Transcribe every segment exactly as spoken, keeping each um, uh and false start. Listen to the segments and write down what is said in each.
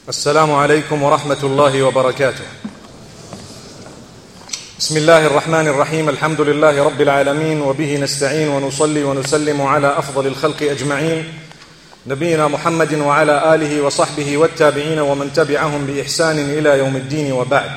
السلام عليكم ورحمة الله وبركاته. بسم الله الرحمن الرحيم. الحمد لله رب العالمين وبه نستعين ونصلي ونسلم على أفضل الخلق أجمعين نبينا محمد وعلى آله وصحبه والتابعين ومن تبعهم بإحسان إلى يوم الدين وبعد.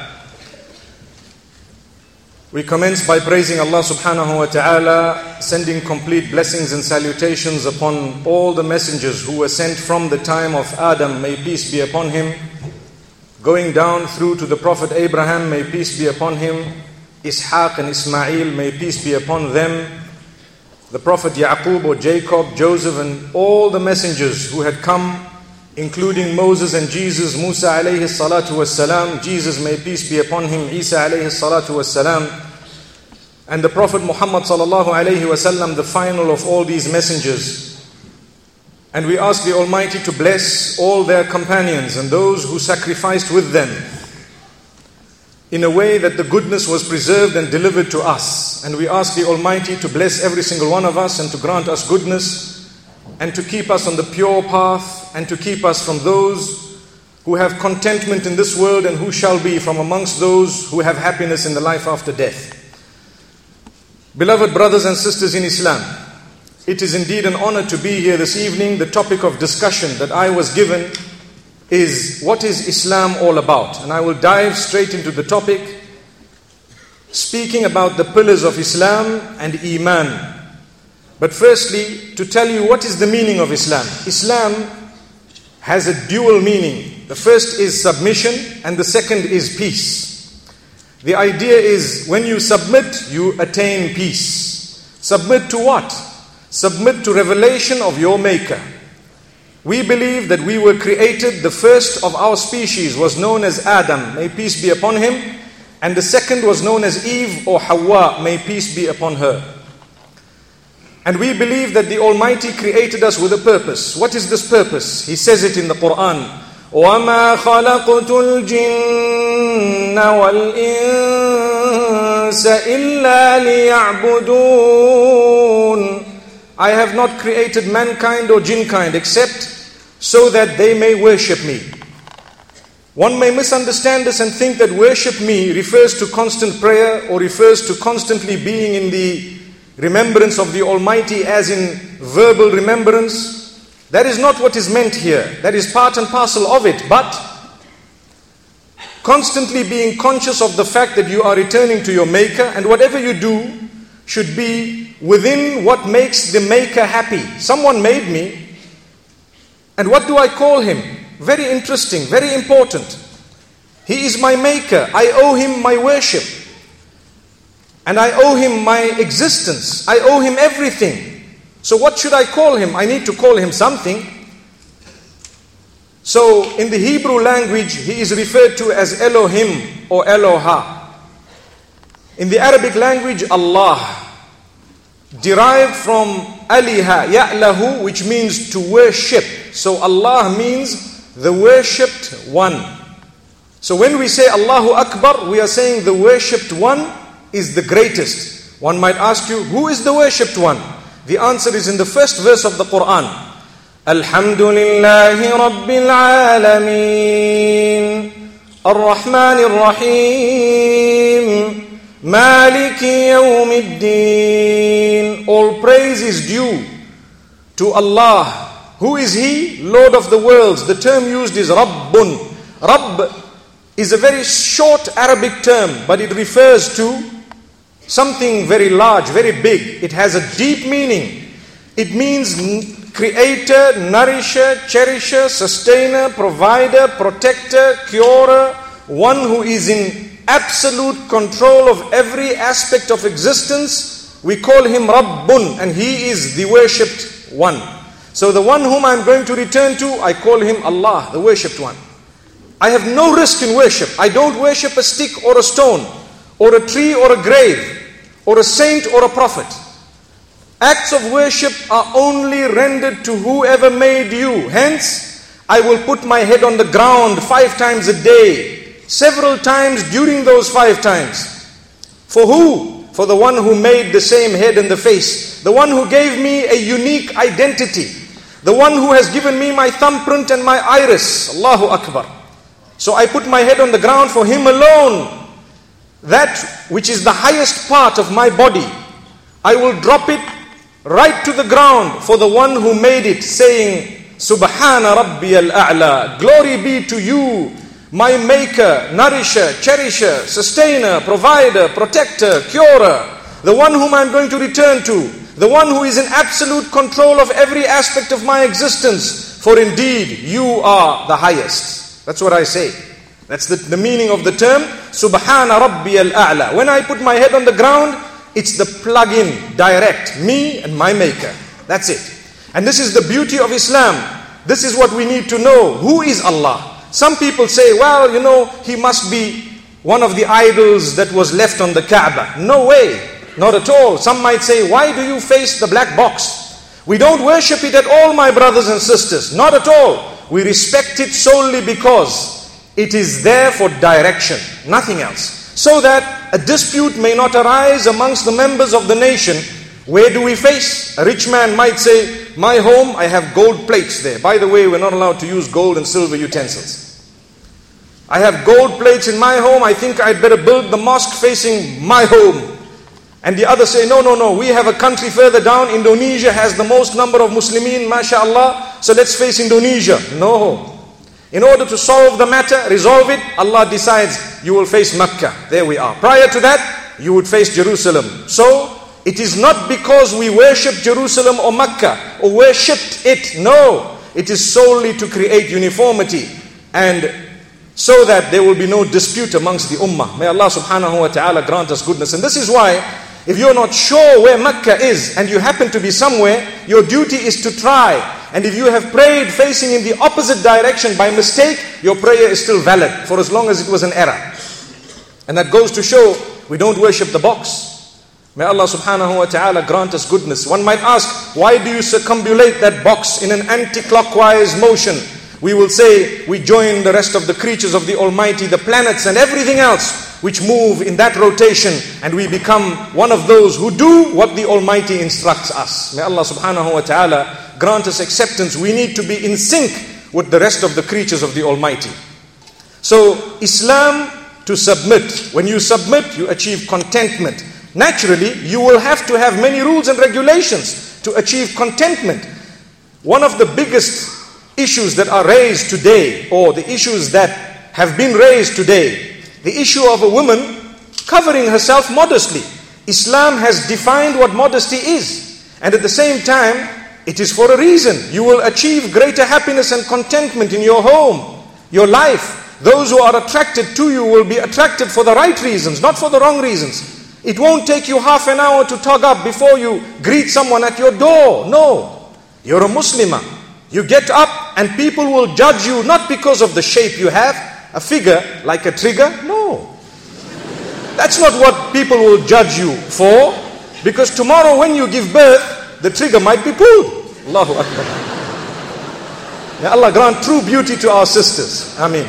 We commence by praising Allah subhanahu wa ta'ala, sending complete blessings and salutations upon all the messengers who were sent from the time of Adam, may peace be upon him, going down through to the Prophet Abraham, may peace be upon him, Ishaq and Ismail, may peace be upon them, the Prophet Yaqub or Jacob, Joseph and all the messengers who had come, including Moses and Jesus, Musa alayhi salatu was salam, Jesus may peace be upon him, Isa alayhi salatu was salam, and the Prophet Muhammad sallallahu alayhi wasallam, the final of all these messengers. And we ask the Almighty to bless all their companions and those who sacrificed with them in a way that the goodness was preserved and delivered to us. And we ask the Almighty to bless every single one of us and to grant us goodness and to keep us on the pure path and to keep us from those who have contentment in this world and who shall be from amongst those who have happiness in the life after death. Beloved brothers and sisters in Islam, it is indeed an honor to be here this evening. The topic of discussion that I was given is, what is Islam all about? And I will dive straight into the topic, speaking about the pillars of Islam and Iman. But firstly, to tell you what is the meaning of Islam. Islam has a dual meaning. The first is submission and the second is peace. The idea is, when you submit, you attain peace. Submit to what? Submit to revelation of your Maker. We believe that we were created, the first of our species was known as Adam, may peace be upon him, and the second was known as Eve or Hawa, may peace be upon her. And we believe that the Almighty created us with a purpose. What is this purpose? He says it in the Quran, وَمَا خَلَقْتُ الْجِنَّ وَالْإِنسَ إِلَّا لِيَعْبُدُونَ. I have not created mankind or jinnkind except so that they may worship me. One may misunderstand this and think that worship me refers to constant prayer or refers to constantly being in the remembrance of the Almighty as in verbal remembrance. That is not what is meant here. That is part and parcel of it. But constantly being conscious of the fact that you are returning to your Maker, and whatever you do should be within what makes the Maker happy. Someone made me, and what do I call him? Very interesting, very important. He is my Maker. I owe him my worship. And I owe him my existence. I owe him everything. So what should I call him? I need to call him something. So in the Hebrew language, he is referred to as Elohim or Eloha. In the Arabic language, Allah, derived from Aliha, Ya'lahu, which means to worship. So Allah means the worshipped one. So when we say Allahu Akbar, we are saying the worshipped one is the greatest. One might ask you, who is the worshipped one? The answer is in the first verse of the Quran. Alhamdulillahi Rabbil Alameen, Ar-Rahmanir Rahim, Maliki Yawmiddin. All praise is due to Allah. Who is He? Lord of the worlds. The term used is Rabbun. Rabb is a very short Arabic term, but it refers to something very large, very big. It has a deep meaning. It means creator, nourisher, cherisher, sustainer, provider, protector, curer, one who is in absolute control of every aspect of existence. We call him Rabbun, and he is the worshipped one. So the one whom I'm going to return to, I call him Allah, the worshipped one. I have no risk in worship. I don't worship a stick or a stone, or a tree or a grave, or a saint or a prophet. Acts of worship are only rendered to whoever made you. Hence, I will put my head on the ground five times a day, several times during those five times. For who? For the one who made the same head and the face, the one who gave me a unique identity, the one who has given me my thumbprint and my iris. Allahu Akbar. So I put my head on the ground for him alone. That which is the highest part of my body, I will drop it right to the ground for the one who made it, saying, Subhana Rabbi al-A'la, glory be to you, my maker, nourisher, cherisher, sustainer, provider, protector, curer, the one whom I'm going to return to, the one who is in absolute control of every aspect of my existence. For indeed, you are the highest. That's what I say. That's the, the meaning of the term, Subhana Rabbi al-A'la. When I put my head on the ground, it's the plug-in, direct, me and my maker. That's it. And this is the beauty of Islam. This is what we need to know. Who is Allah? Some people say, well, you know, he must be one of the idols that was left on the Kaaba. No way. Not at all. Some might say, why do you face the black box? We don't worship it at all, my brothers and sisters. Not at all. We respect it solely because it is there for direction, nothing else. So that a dispute may not arise amongst the members of the nation. Where do we face? A rich man might say, my home, I have gold plates there. By the way, we're not allowed to use gold and silver utensils. I have gold plates in my home, I think I'd better build the mosque facing my home. And the others say, no, no, no, we have a country further down, Indonesia has the most number of Muslimin, mashallah, so let's face Indonesia. No. In order to solve the matter, resolve it, Allah decides you will face Mecca. There we are. Prior to that, you would face Jerusalem. So, it is not because we worship Jerusalem or Mecca or worshipped it. No. It is solely to create uniformity and so that there will be no dispute amongst the ummah. May Allah subhanahu wa ta'ala grant us goodness. And this is why, if you're not sure where Mecca is and you happen to be somewhere, your duty is to try. And if you have prayed facing in the opposite direction by mistake, your prayer is still valid for as long as it was an error. And that goes to show we don't worship the box. May Allah subhanahu wa ta'ala grant us goodness. One might ask, why do you circumambulate that box in an anti-clockwise motion? We will say we join the rest of the creatures of the Almighty, the planets and everything else which move in that rotation, and we become one of those who do what the Almighty instructs us. May Allah subhanahu wa ta'ala grant us acceptance. We need to be in sync with the rest of the creatures of the Almighty. So Islam, to submit. When you submit, you achieve contentment. Naturally, you will have to have many rules and regulations to achieve contentment. One of the biggest issues that are raised today, or the issues that have been raised today, the issue of a woman covering herself modestly. Islam has defined what modesty is. And at the same time, it is for a reason. You will achieve greater happiness and contentment in your home, your life. Those who are attracted to you will be attracted for the right reasons, not for the wrong reasons. It won't take you half an hour to tug up before you greet someone at your door. No. You're a Muslimah. You get up and people will judge you not because of the shape you have, a figure like a trigger. No. That's not what people will judge you for, because tomorrow when you give birth, the trigger might be pulled. Allahu Akbar. May Allah grant true beauty to our sisters. Ameen.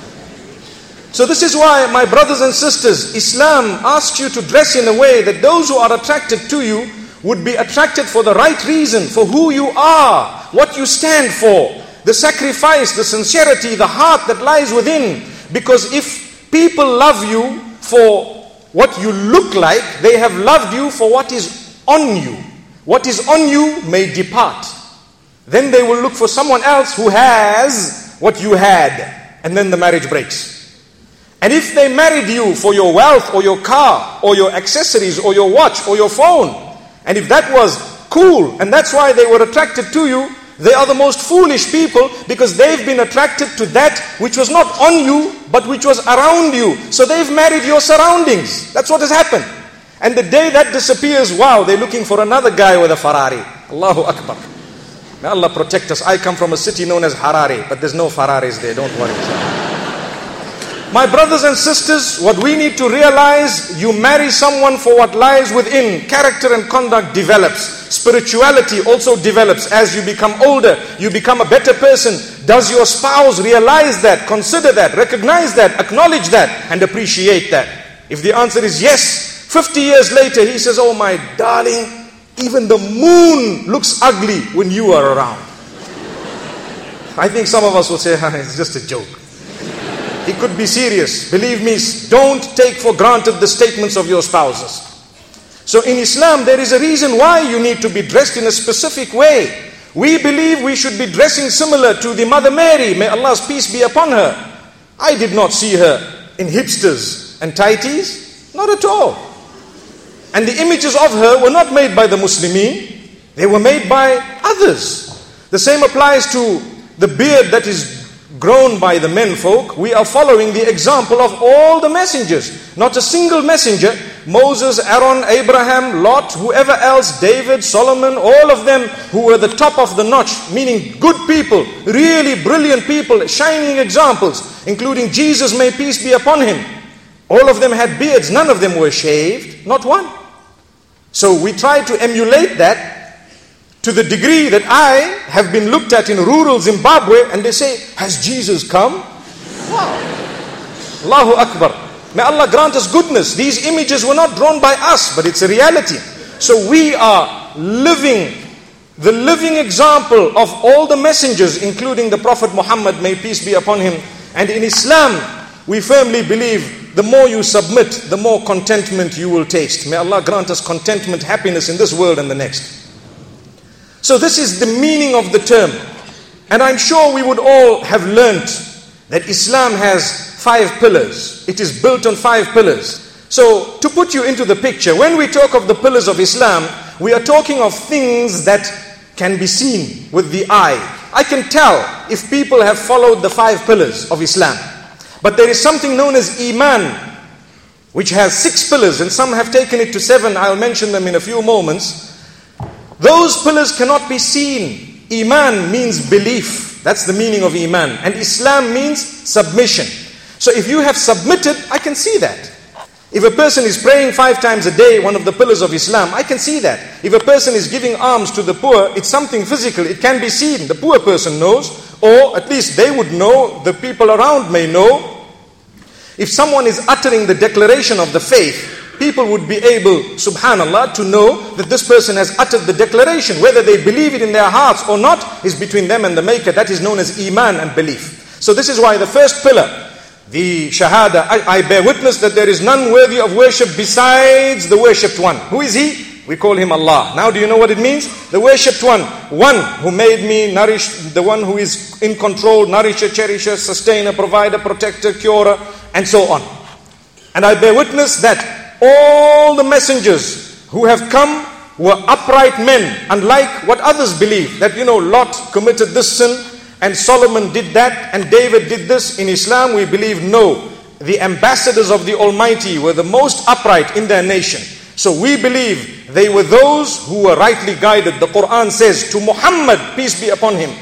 So this is why, my brothers and sisters, Islam asks you to dress in a way that those who are attracted to you would be attracted for the right reason, for who you are, what you stand for, the sacrifice, the sincerity, the heart that lies within. Because if people love you for what you look like, they have loved you for what is on you. What is on you may depart. Then they will look for someone else who has what you had, and then the marriage breaks. And if they married you for your wealth or your car or your accessories or your watch or your phone, and if that was cool and that's why they were attracted to you, they are the most foolish people, because they've been attracted to that which was not on you but which was around you. So they've married your surroundings. That's what has happened. And the day that disappears, wow, they're looking for another guy with a Ferrari. Allahu Akbar. May Allah protect us. I come from a city known as Harare, but there's no Ferraris there, don't worry. My brothers and sisters, what we need to realize, you marry someone for what lies within. Character and conduct develops. Spirituality also develops. As you become older, you become a better person. Does your spouse realize that, consider that, recognize that, acknowledge that, and appreciate that? If the answer is yes, fifty years later he says, oh my darling, even the moon looks ugly when you are around. I think some of us will say, it's just a joke. He could be serious. Believe me, don't take for granted the statements of your spouses. So in Islam, there is a reason why you need to be dressed in a specific way. We believe we should be dressing similar to the Mother Mary, may Allah's peace be upon her. I did not see her in hipsters and tighties, not at all. And the images of her were not made by the Muslimin, they were made by others. The same applies to the beard that is grown by the men folk. We are following the example of all the messengers. Not a single messenger, Moses, Aaron, Abraham, Lot, whoever else, David, Solomon, all of them who were the top of the notch, meaning good people, really brilliant people, shining examples, including Jesus, may peace be upon him. All of them had beards, none of them were shaved, not one. So we try to emulate that to the degree that I have been looked at in rural Zimbabwe and they say, has Jesus come? Wow. Allahu Akbar. May Allah grant us goodness. These images were not drawn by us, but it's a reality. So we are living the living example of all the messengers, including the Prophet Muhammad, may peace be upon him. And in Islam, we firmly believe the more you submit, the more contentment you will taste. May Allah grant us contentment, happiness in this world and the next. So this is the meaning of the term. And I'm sure we would all have learnt that Islam has five pillars. It is built on five pillars. So to put you into the picture, when we talk of the pillars of Islam, we are talking of things that can be seen with the eye. I can tell if people have followed the five pillars of Islam. But there is something known as Iman, which has six pillars, and some have taken it to seven. I'll mention them in a few moments. Those pillars cannot be seen. Iman means belief. That's the meaning of Iman. And Islam means submission. So if you have submitted, I can see that. If a person is praying five times a day, one of the pillars of Islam, I can see that. If a person is giving alms to the poor, it's something physical. It can be seen. The poor person knows, or at least they would know, the people around may know. If someone is uttering the declaration of the faith, people would be able, subhanallah, to know that this person has uttered the declaration. Whether they believe it in their hearts or not is between them and the Maker. That is known as Iman and belief. So this is why the first pillar, the Shahada, I, I bear witness that there is none worthy of worship besides the worshipped one. Who is he? We call him Allah. Now do you know what it means? The worshipped one. One who made me, nourished, the one who is in control, nourisher, cherisher, sustainer, provider, protector, curer, and so on. And I bear witness that all the messengers who have come were upright men, unlike what others believe, that, you know, Lot committed this sin and Solomon did that and David did this. In Islam we believe no, the ambassadors of the Almighty were the most upright in their nation. So we believe they were those who were rightly guided. The Quran says to Muhammad, peace be upon him,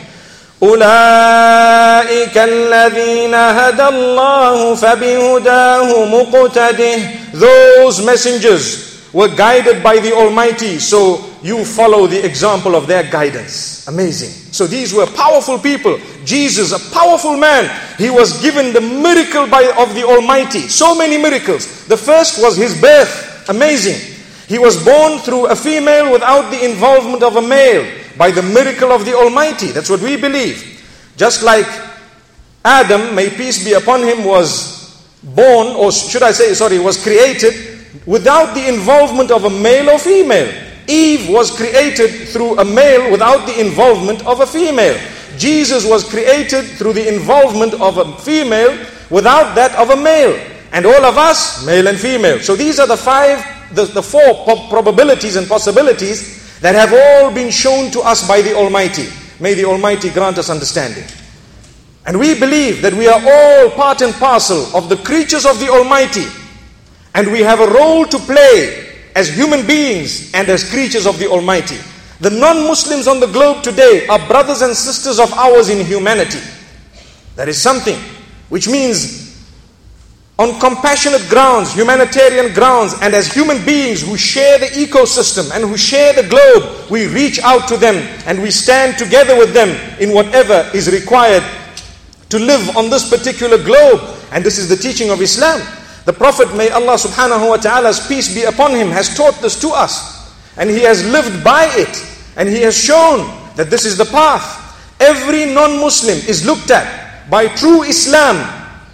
أولئك الذين هدى الله فبهداه مقتده. Those messengers were guided by the Almighty, so you follow the example of their guidance. Amazing. So these were powerful people. Jesus, a powerful man, he was given the miracle by of the Almighty. So many miracles. The first was his birth. Amazing. He was born through a female without the involvement of a male, by the miracle of the Almighty. That's what we believe. Just like Adam, may peace be upon him, was born, or should I say, sorry, was created without the involvement of a male or female. Eve was created through a male without the involvement of a female. Jesus was created through the involvement of a female without that of a male. And all of us, male and female. So these are the five, the, the four probabilities and possibilities that have all been shown to us by the Almighty. May the Almighty grant us understanding. And we believe that we are all part and parcel of the creatures of the Almighty. And we have a role to play as human beings and as creatures of the Almighty. The non-Muslims on the globe today are brothers and sisters of ours in humanity. That is something which means on compassionate grounds, humanitarian grounds, and as human beings who share the ecosystem and who share the globe, we reach out to them and we stand together with them in whatever is required to live on this particular globe. And this is the teaching of Islam. The Prophet, may Allah subhanahu wa ta'ala's peace be upon him, has taught this to us. And he has lived by it. And he has shown that this is the path. Every non-Muslim is looked at by true Islam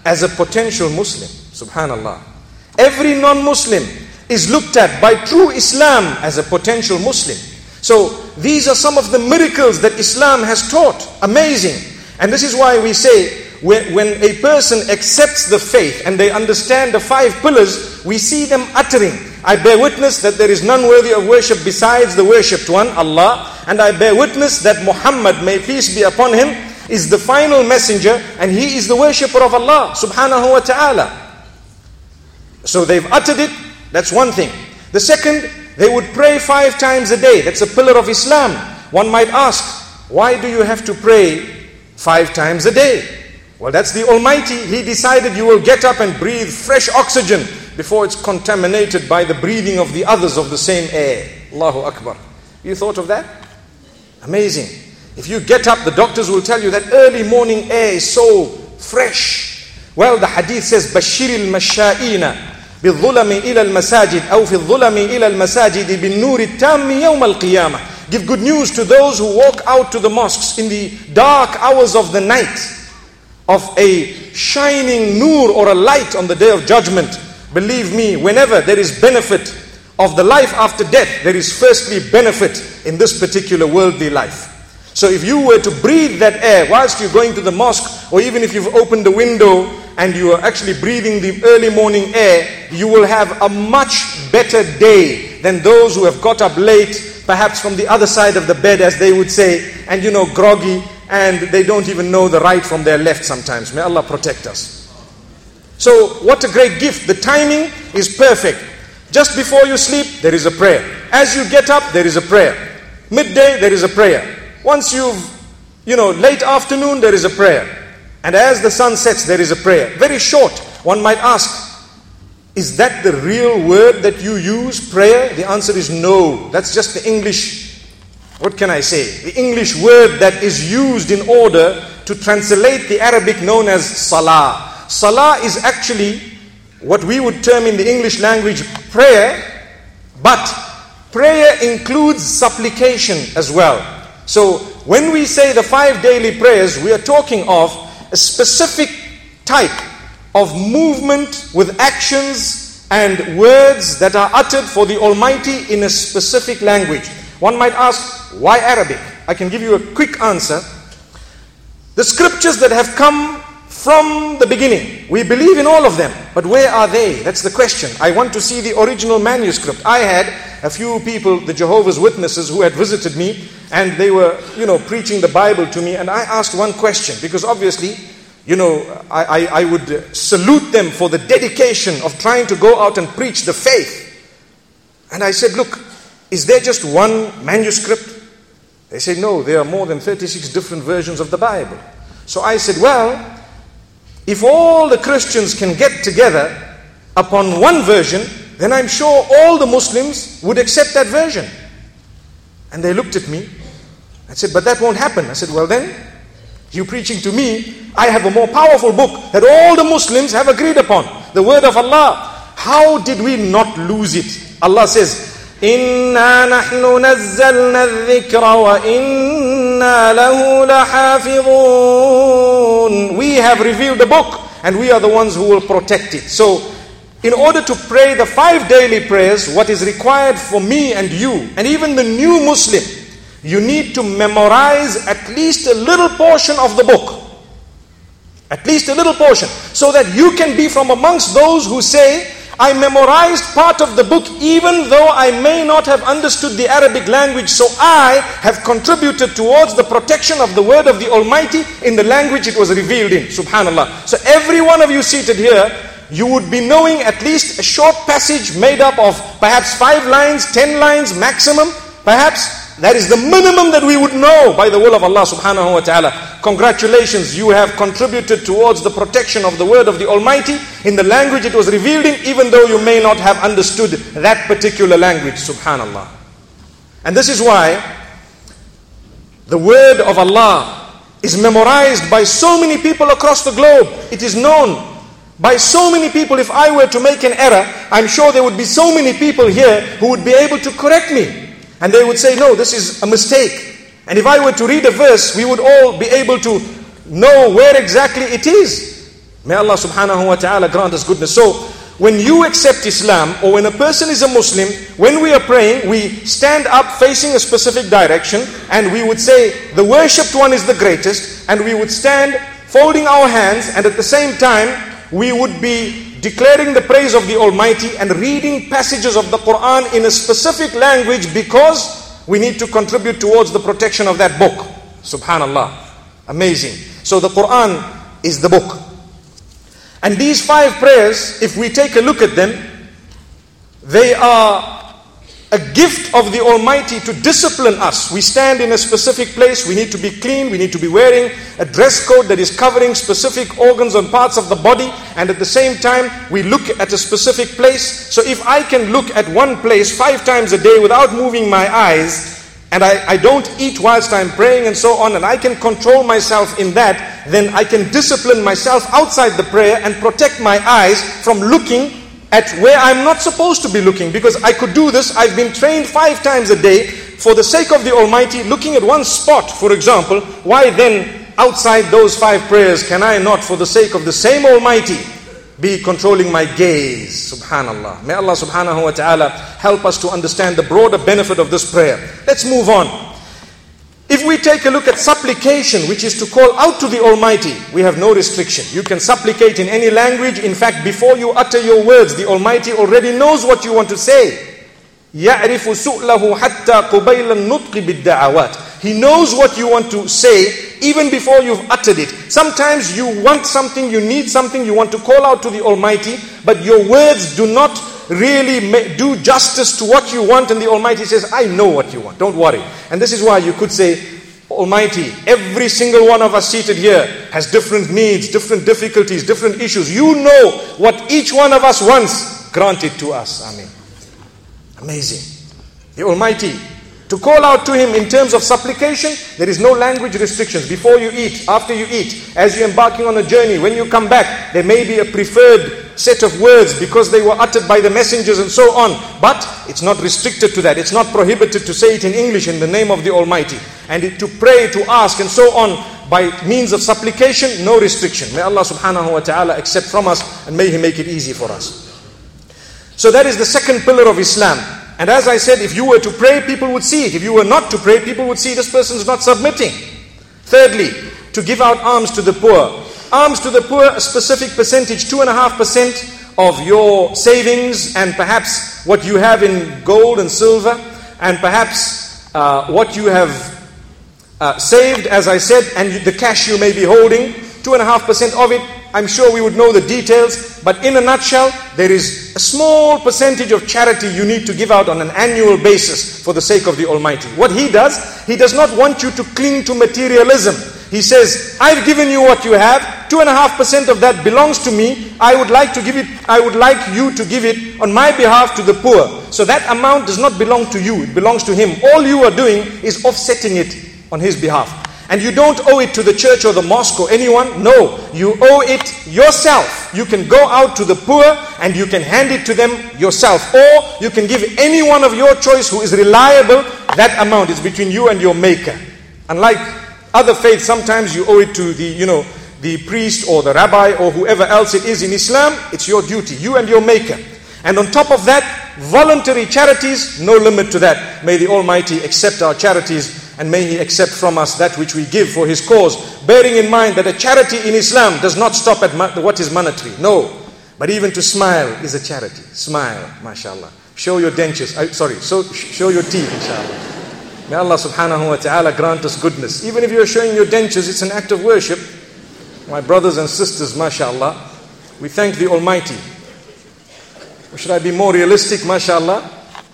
as a potential Muslim. Subhanallah. Every non-Muslim is looked at by true Islam as a potential Muslim. So these are some of the miracles that Islam has taught. Amazing. And this is why we say, when a person accepts the faith and they understand the five pillars, we see them uttering, I bear witness that there is none worthy of worship besides the worshipped one, Allah. And I bear witness that Muhammad, may peace be upon him, is the final messenger and he is the worshipper of Allah subhanahu wa ta'ala. So they've uttered it, that's one thing. The second, they would pray five times a day. That's a pillar of Islam. One might ask, why do you have to pray five times a day? Well, that's the Almighty. He decided you will get up and breathe fresh oxygen before it's contaminated by the breathing of the others of the same air. Allahu Akbar. You thought of that? Amazing. If you get up, the doctors will tell you that early morning air is so fresh. Well, the hadith says, بَشِّرِ الْمَشَّائِينَ بِالظُّلَمِ إِلَى الْمَسَاجِدِ أَوْ فِي الظُّلَمِ إِلَى الْمَسَاجِدِ بِالنُّورِ التَّامِّ يَوْمَ الْقِيَامَةِ. Give good news to those who walk out to the mosques in the dark hours of the night, of a shining nur or a light on the day of judgment. Believe me, whenever there is benefit of the life after death, there is firstly benefit in this particular worldly life. So if you were to breathe that air whilst you're going to the mosque, or even if you've opened the window and you are actually breathing the early morning air, you will have a much better day than those who have got up late, perhaps from the other side of the bed, as they would say, and you know, groggy, and they don't even know the right from their left sometimes. May Allah protect us. So what a great gift. The timing is perfect. Just before you sleep, there is a prayer. As you get up, there is a prayer. Midday, there is a prayer. Once you've, you know, late afternoon, there is a prayer. And as the sun sets, there is a prayer. Very short. One might ask, is that the real word that you use, prayer? The answer is no. That's just the English, what can I say? The English word that is used in order to translate the Arabic known as salah. Salah is actually what we would term in the English language prayer, but prayer includes supplication as well. So when we say the five daily prayers, we are talking of a specific type of movement with actions and words that are uttered for the Almighty in a specific language. One might ask, why Arabic? I can give you a quick answer. The scriptures that have come from the beginning, we believe in all of them, but where are they? That's the question. I want to see the original manuscript. I had a few people, the Jehovah's Witnesses, who had visited me, and they were, you know, preaching the Bible to me, and I asked one question, because obviously, you know, I, I, I would salute them for the dedication of trying to go out and preach the faith. And I said, look, is there just one manuscript? They said, no, there are more than thirty-six different versions of the Bible. So I said, well, if all the Christians can get together upon one version, then I'm sure all the Muslims would accept that version. And they looked at me. I said, but that won't happen. I said, well then, you're preaching to me. I have a more powerful book that all the Muslims have agreed upon, the word of Allah. How did we not lose it? Allah says, إِنَّا نَحْنُ نَزَّلْنَا الذِّكْرَ وَإِنَّا لَهُ لَحَافِظُونَ. We have revealed the book and we are the ones who will protect it. So, in order to pray the five daily prayers, what is required for me and you, and even the new Muslim, you need to memorize at least a little portion of the book. At least a little portion. So that you can be from amongst those who say, I memorized part of the book even though I may not have understood the Arabic language, so I have contributed towards the protection of the word of the Almighty in the language it was revealed in. Subhanallah. So every one of you seated here, you would be knowing at least a short passage made up of perhaps five lines, ten lines maximum. Perhaps that is the minimum that we would know by the will of Allah subhanahu wa ta'ala. Congratulations, you have contributed towards the protection of the word of the Almighty in the language it was revealed in, even though you may not have understood that particular language. Subhanallah. And this is why the word of Allah is memorized by so many people across the globe. It is known by so many people. If I were to make an error, I'm sure there would be so many people here who would be able to correct me. And they would say, no, this is a mistake. And if I were to read a verse, we would all be able to know where exactly it is. May Allah subhanahu wa ta'ala grant us goodness. So, when you accept Islam, or when a person is a Muslim, when we are praying, we stand up facing a specific direction, and we would say, the worshipped one is the greatest, and we would stand folding our hands, and at the same time, we would be declaring the praise of the Almighty and reading passages of the Quran in a specific language, because we need to contribute towards the protection of that book. Subhanallah. Amazing. So the Quran is the book. And these five prayers, if we take a look at them, they are a gift of the Almighty to discipline us. We stand in a specific place, we need to be clean, we need to be wearing a dress code that is covering specific organs and parts of the body, and at the same time, we look at a specific place. So if I can look at one place five times a day without moving my eyes, and I, I don't eat whilst I'm praying and so on, and I can control myself in that, then I can discipline myself outside the prayer and protect my eyes from looking at where I'm not supposed to be looking. Because I could do this, I've been trained five times a day for the sake of the Almighty, looking at one spot, for example. Why then, outside those five prayers, can I not, for the sake of the same Almighty, be controlling my gaze? Subhanallah. May Allah subhanahu wa ta'ala help us to understand the broader benefit of this prayer. Let's move on. If we take a look at supplication, which is to call out to the Almighty, we have no restriction. You can supplicate in any language. In fact, before you utter your words, the Almighty already knows what you want to say. يَعْرِفُ سُؤْلَهُ حَتَّى قُبَيْلَ النُّطْقِ بِالدَّعَوَاتِ. He knows what you want to say even before you've uttered it. Sometimes you want something, you need something, you want to call out to the Almighty, but your words do not really do justice to what you want, and the Almighty says, I know what you want, don't worry. And this is why you could say, Almighty, every single one of us seated here has different needs, different difficulties, different issues. You know what each one of us wants. Grant it to us. Ameen. Amazing. The Almighty, to call out to Him in terms of supplication, there is no language restrictions. Before you eat, after you eat, as you're embarking on a journey, when you come back, there may be a preferred set of words because they were uttered by the messengers and so on. But it's not restricted to that. It's not prohibited to say it in English in the name of the Almighty. And it, to pray, to ask and so on by means of supplication, no restriction. May Allah subhanahu wa ta'ala accept from us, and may He make it easy for us. So that is the second pillar of Islam. And as I said, if you were to pray, people would see it. If you were not to pray, people would see this person's not submitting. Thirdly, to give out alms to the poor. Alms to the poor, a specific percentage, two and a half percent of your savings, and perhaps what you have in gold and silver, and perhaps uh, what you have uh, saved, as I said, and the cash you may be holding, two and a half percent of it. I'm sure we would know the details, but in a nutshell, there is a small percentage of charity you need to give out on an annual basis for the sake of the Almighty. What He does, He does not want you to cling to materialism. He says, I've given you what you have, two and a half percent of that belongs to me. I would like to give it, I would like you to give it on my behalf to the poor. So that amount does not belong to you, it belongs to Him. All you are doing is offsetting it on His behalf. And you don't owe it to the church or the mosque or anyone. No, you owe it yourself. You can go out to the poor and you can hand it to them yourself. Or you can give any one of your choice who is reliable that amount. It's between you and your Maker. Unlike other faiths, sometimes you owe it to the, you know, the priest or the rabbi or whoever else it is. In Islam, it's your duty, you and your Maker. And on top of that, voluntary charities, no limit to that. May the Almighty accept our charities, and may He accept from us that which we give for His cause. Bearing in mind that a charity in Islam does not stop at what is monetary. No. But even to smile is a charity. Smile, mashallah. Show your dentures. Uh, sorry, so show your teeth, inshallah. May Allah subhanahu wa ta'ala grant us goodness. Even if you're showing your dentures, it's an act of worship. My brothers and sisters, mashallah, we thank the Almighty. Or should I be more realistic, mashallah?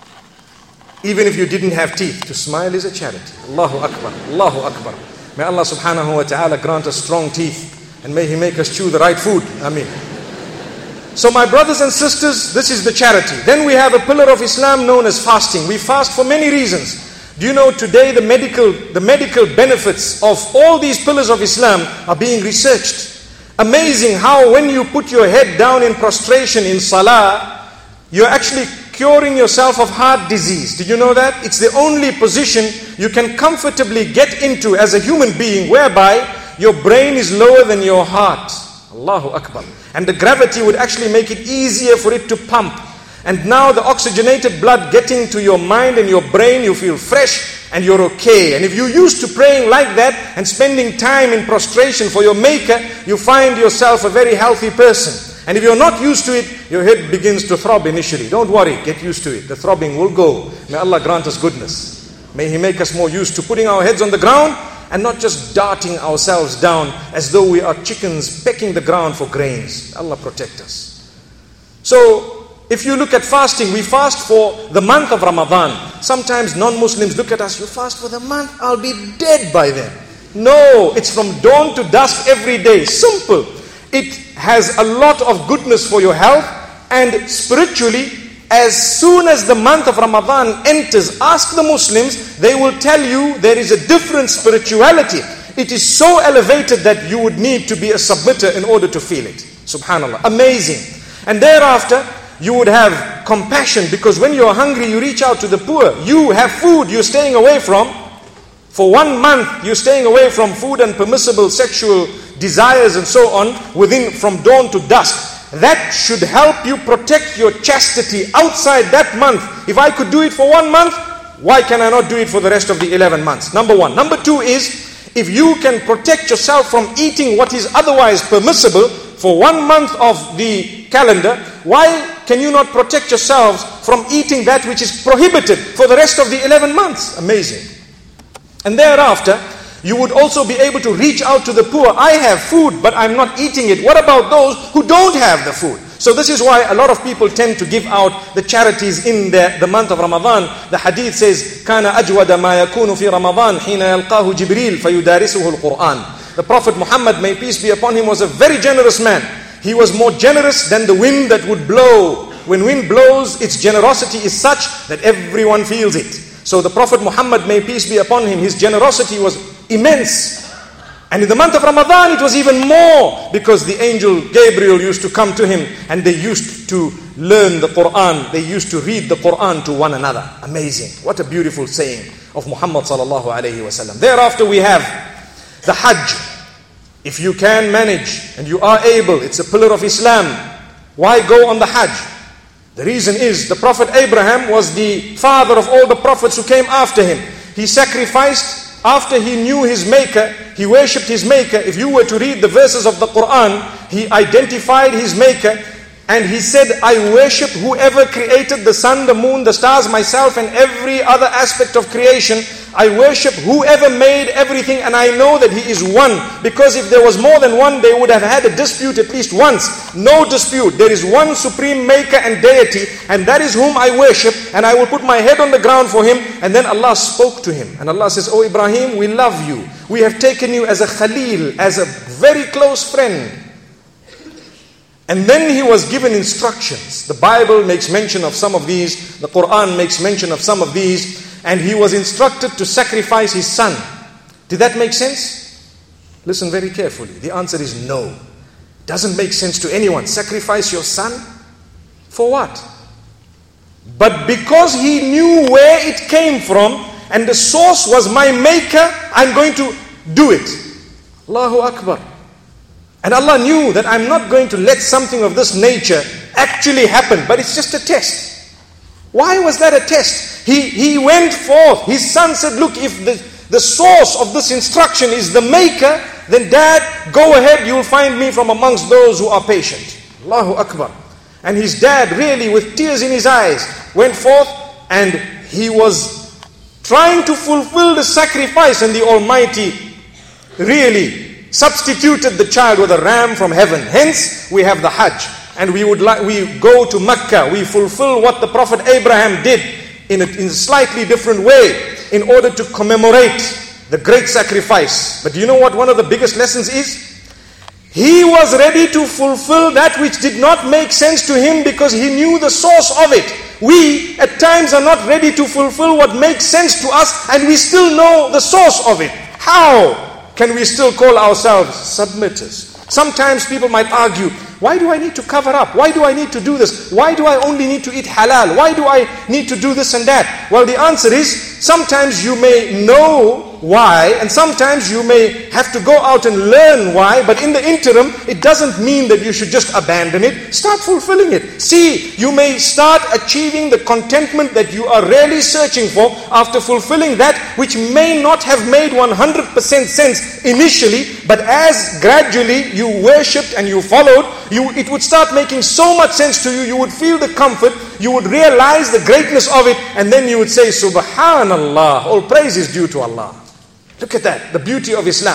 Even if you didn't have teeth, to smile is a charity. Allahu Akbar, Allahu Akbar. May Allah subhanahu wa ta'ala grant us strong teeth, and may He make us chew the right food. Ameen. So my brothers and sisters, this is the charity. Then we have a pillar of Islam known as fasting. We fast for many reasons. Do you know today the medical, the medical benefits of all these pillars of Islam are being researched. Amazing how when you put your head down in prostration in salah, you're actually curing yourself of heart disease. Did you know that? It's the only position you can comfortably get into as a human being whereby your brain is lower than your heart. Allahu Akbar. And the gravity would actually make it easier for it to pump. And now the oxygenated blood getting to your mind and your brain, you feel fresh and you're okay. And if you're used to praying like that and spending time in prostration for your Maker, you find yourself a very healthy person. And if you're not used to it, your head begins to throb initially. Don't worry, get used to it. The throbbing will go. May Allah grant us goodness. May He make us more used to putting our heads on the ground and not just darting ourselves down as though we are chickens pecking the ground for grains. Allah protect us. So, if you look at fasting, we fast for the month of Ramadan. Sometimes non-Muslims look at us, you fast for the month, I'll be dead by then. No, it's from dawn to dusk every day. Simple. It has a lot of goodness for your health, and spiritually, as soon as the month of Ramadan enters, ask the Muslims, they will tell you there is a different spirituality. It is so elevated that you would need to be a submitter in order to feel it. Subhanallah. Amazing. And thereafter, you would have compassion, because when you're hungry, you reach out to the poor. You have food you're staying away from. For one month, you're staying away from food and permissible sexual desires and so on, within from dawn to dusk. That should help you protect your chastity outside that month. If I could do it for one month, why can I not do it for the rest of the eleven months? Number one. Number two is, if you can protect yourself from eating what is otherwise permissible for one month of the calendar, why can you not protect yourselves from eating that which is prohibited for the rest of the eleven months? Amazing. And thereafter, you would also be able to reach out to the poor. I have food, but I'm not eating it. What about those who don't have the food? So this is why a lot of people tend to give out the charities in the, the month of Ramadan. The hadith says, كَانَ أَجْوَدَ مَا يَكُونُ فِي رَمَضَانِ حِينَ يَلْقَاهُ جِبْرِيلٌ فَيُدَارِسُهُ الْقُرْآنِ. The Prophet Muhammad, may peace be upon him, was a very generous man. He was more generous than the wind that would blow. When wind blows, its generosity is such that everyone feels it. So the Prophet Muhammad, may peace be upon him, his generosity was immense. And in the month of Ramadan, it was even more, because the angel Gabriel used to come to him and they used to learn the Quran. They used to read the Quran to one another. Amazing. What a beautiful saying of Muhammad sallallahu alayhi wa sallam. Thereafter we have the Hajj. If you can manage and you are able, it's a pillar of Islam. Why go on the Hajj? The reason is, the Prophet Abraham was the father of all the prophets who came after him. He sacrificed after he knew his Maker. He worshipped his Maker. If you were to read the verses of the Quran, he identified his Maker and he said, I worship whoever created the sun, the moon, the stars, myself and every other aspect of creation. I worship whoever made everything, and I know that He is one. Because if there was more than one, they would have had a dispute at least once. No dispute. There is one supreme Maker and deity, and that is whom I worship, and I will put my head on the ground for Him. And then Allah spoke to him. And Allah says, Oh Ibrahim, we love you. We have taken you as a Khalil, as a very close friend. And then he was given instructions. The Bible makes mention of some of these. The Quran makes mention of some of these. And he was instructed to sacrifice his son. Did that make sense? Listen very carefully. The answer is no. Doesn't make sense to anyone. Sacrifice your son? For what? But because he knew where it came from, and the source was my Maker, I'm going to do it. Allahu Akbar. And Allah knew that I'm not going to let something of this nature actually happen, but it's just a test. Why was that a test? He, he went forth. His son said, look, if the, the source of this instruction is the Maker, then Dad, go ahead, you'll find me from amongst those who are patient. Allahu Akbar. And his dad, really with tears in his eyes, went forth and he was trying to fulfill the sacrifice, and the Almighty really substituted the child with a ram from heaven. Hence, we have the Hajj. And we would like, we go to Mecca, we fulfill what the Prophet Abraham did in a, in a slightly different way in order to commemorate the great sacrifice. But do you know what one of the biggest lessons is? He was ready to fulfill that which did not make sense to him because he knew the source of it. We at times are not ready to fulfill what makes sense to us, and we still know the source of it. How can we still call ourselves submitters? Sometimes people might argue, why do I need to cover up? Why do I need to do this? Why do I only need to eat halal? Why do I need to do this and that? Well, the answer is, sometimes you may know why, and sometimes you may have to go out and learn why, but in the interim, it doesn't mean that you should just abandon it. Start fulfilling it. See, you may start achieving the contentment that you are really searching for after fulfilling that which may not have made one hundred percent sense initially, but as gradually you worshipped and you followed, you, it would start making so much sense to you, you would feel the comfort, you would realize the greatness of it, and then you would say, Subhanallah, all praise is due to Allah. Look at that, the beauty of Islam.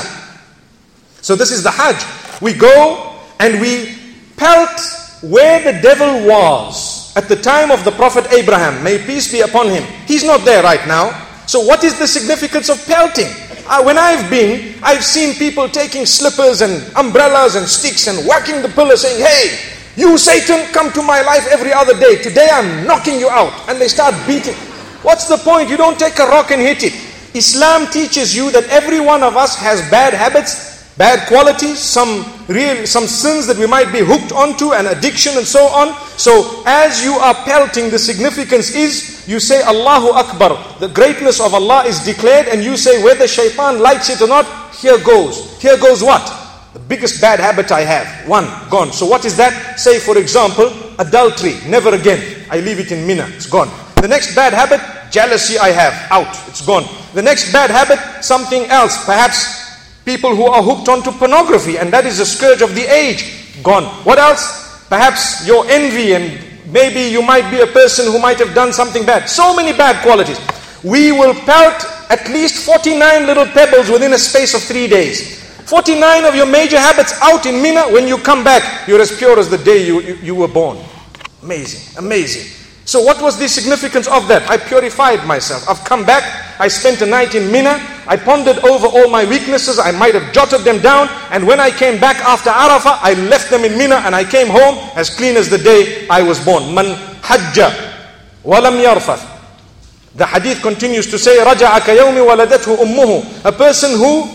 So this is the Hajj. We go and we pelt where the devil was at the time of the Prophet Abraham, may peace be upon him. He's not there right now. So what is the significance of pelting? Uh, when I've been, I've seen people taking slippers and umbrellas and sticks and whacking the pillar saying, hey, you Satan, come to my life every other day. Today I'm knocking you out. And they start beating. What's the point? You don't take a rock and hit it. Islam teaches you that every one of us has bad habits, bad qualities, some real, some sins that we might be hooked onto, and addiction and so on. So as you are pelting, the significance is you say Allahu Akbar. The greatness of Allah is declared, and you say whether shaitan likes it or not, here goes. Here goes what? The biggest bad habit I have. One, gone. So what is that? Say for example, adultery. Never again. I leave it in Mina. It's gone. The next bad habit, jealousy I have. Out. It's gone. The next bad habit, something else. Perhaps people who are hooked onto pornography, and that is a scourge of the age. Gone. What else? Perhaps your envy, and maybe you might be a person who might have done something bad. So many bad qualities. We will pelt at least forty-nine little pebbles within a space of three days. forty-nine of your major habits out in Mina. When you come back, you're as pure as the day you, you, you were born. Amazing, amazing. So what was the significance of that? I purified myself. I've come back. I spent a night in Mina. I pondered over all my weaknesses. I might have jotted them down. And when I came back after Arafah, I left them in Mina and I came home as clean as the day I was born. Man hajja walam yarfath. The hadith continues to say, Raja'a ka yawmi waladathu ummuhu. A person who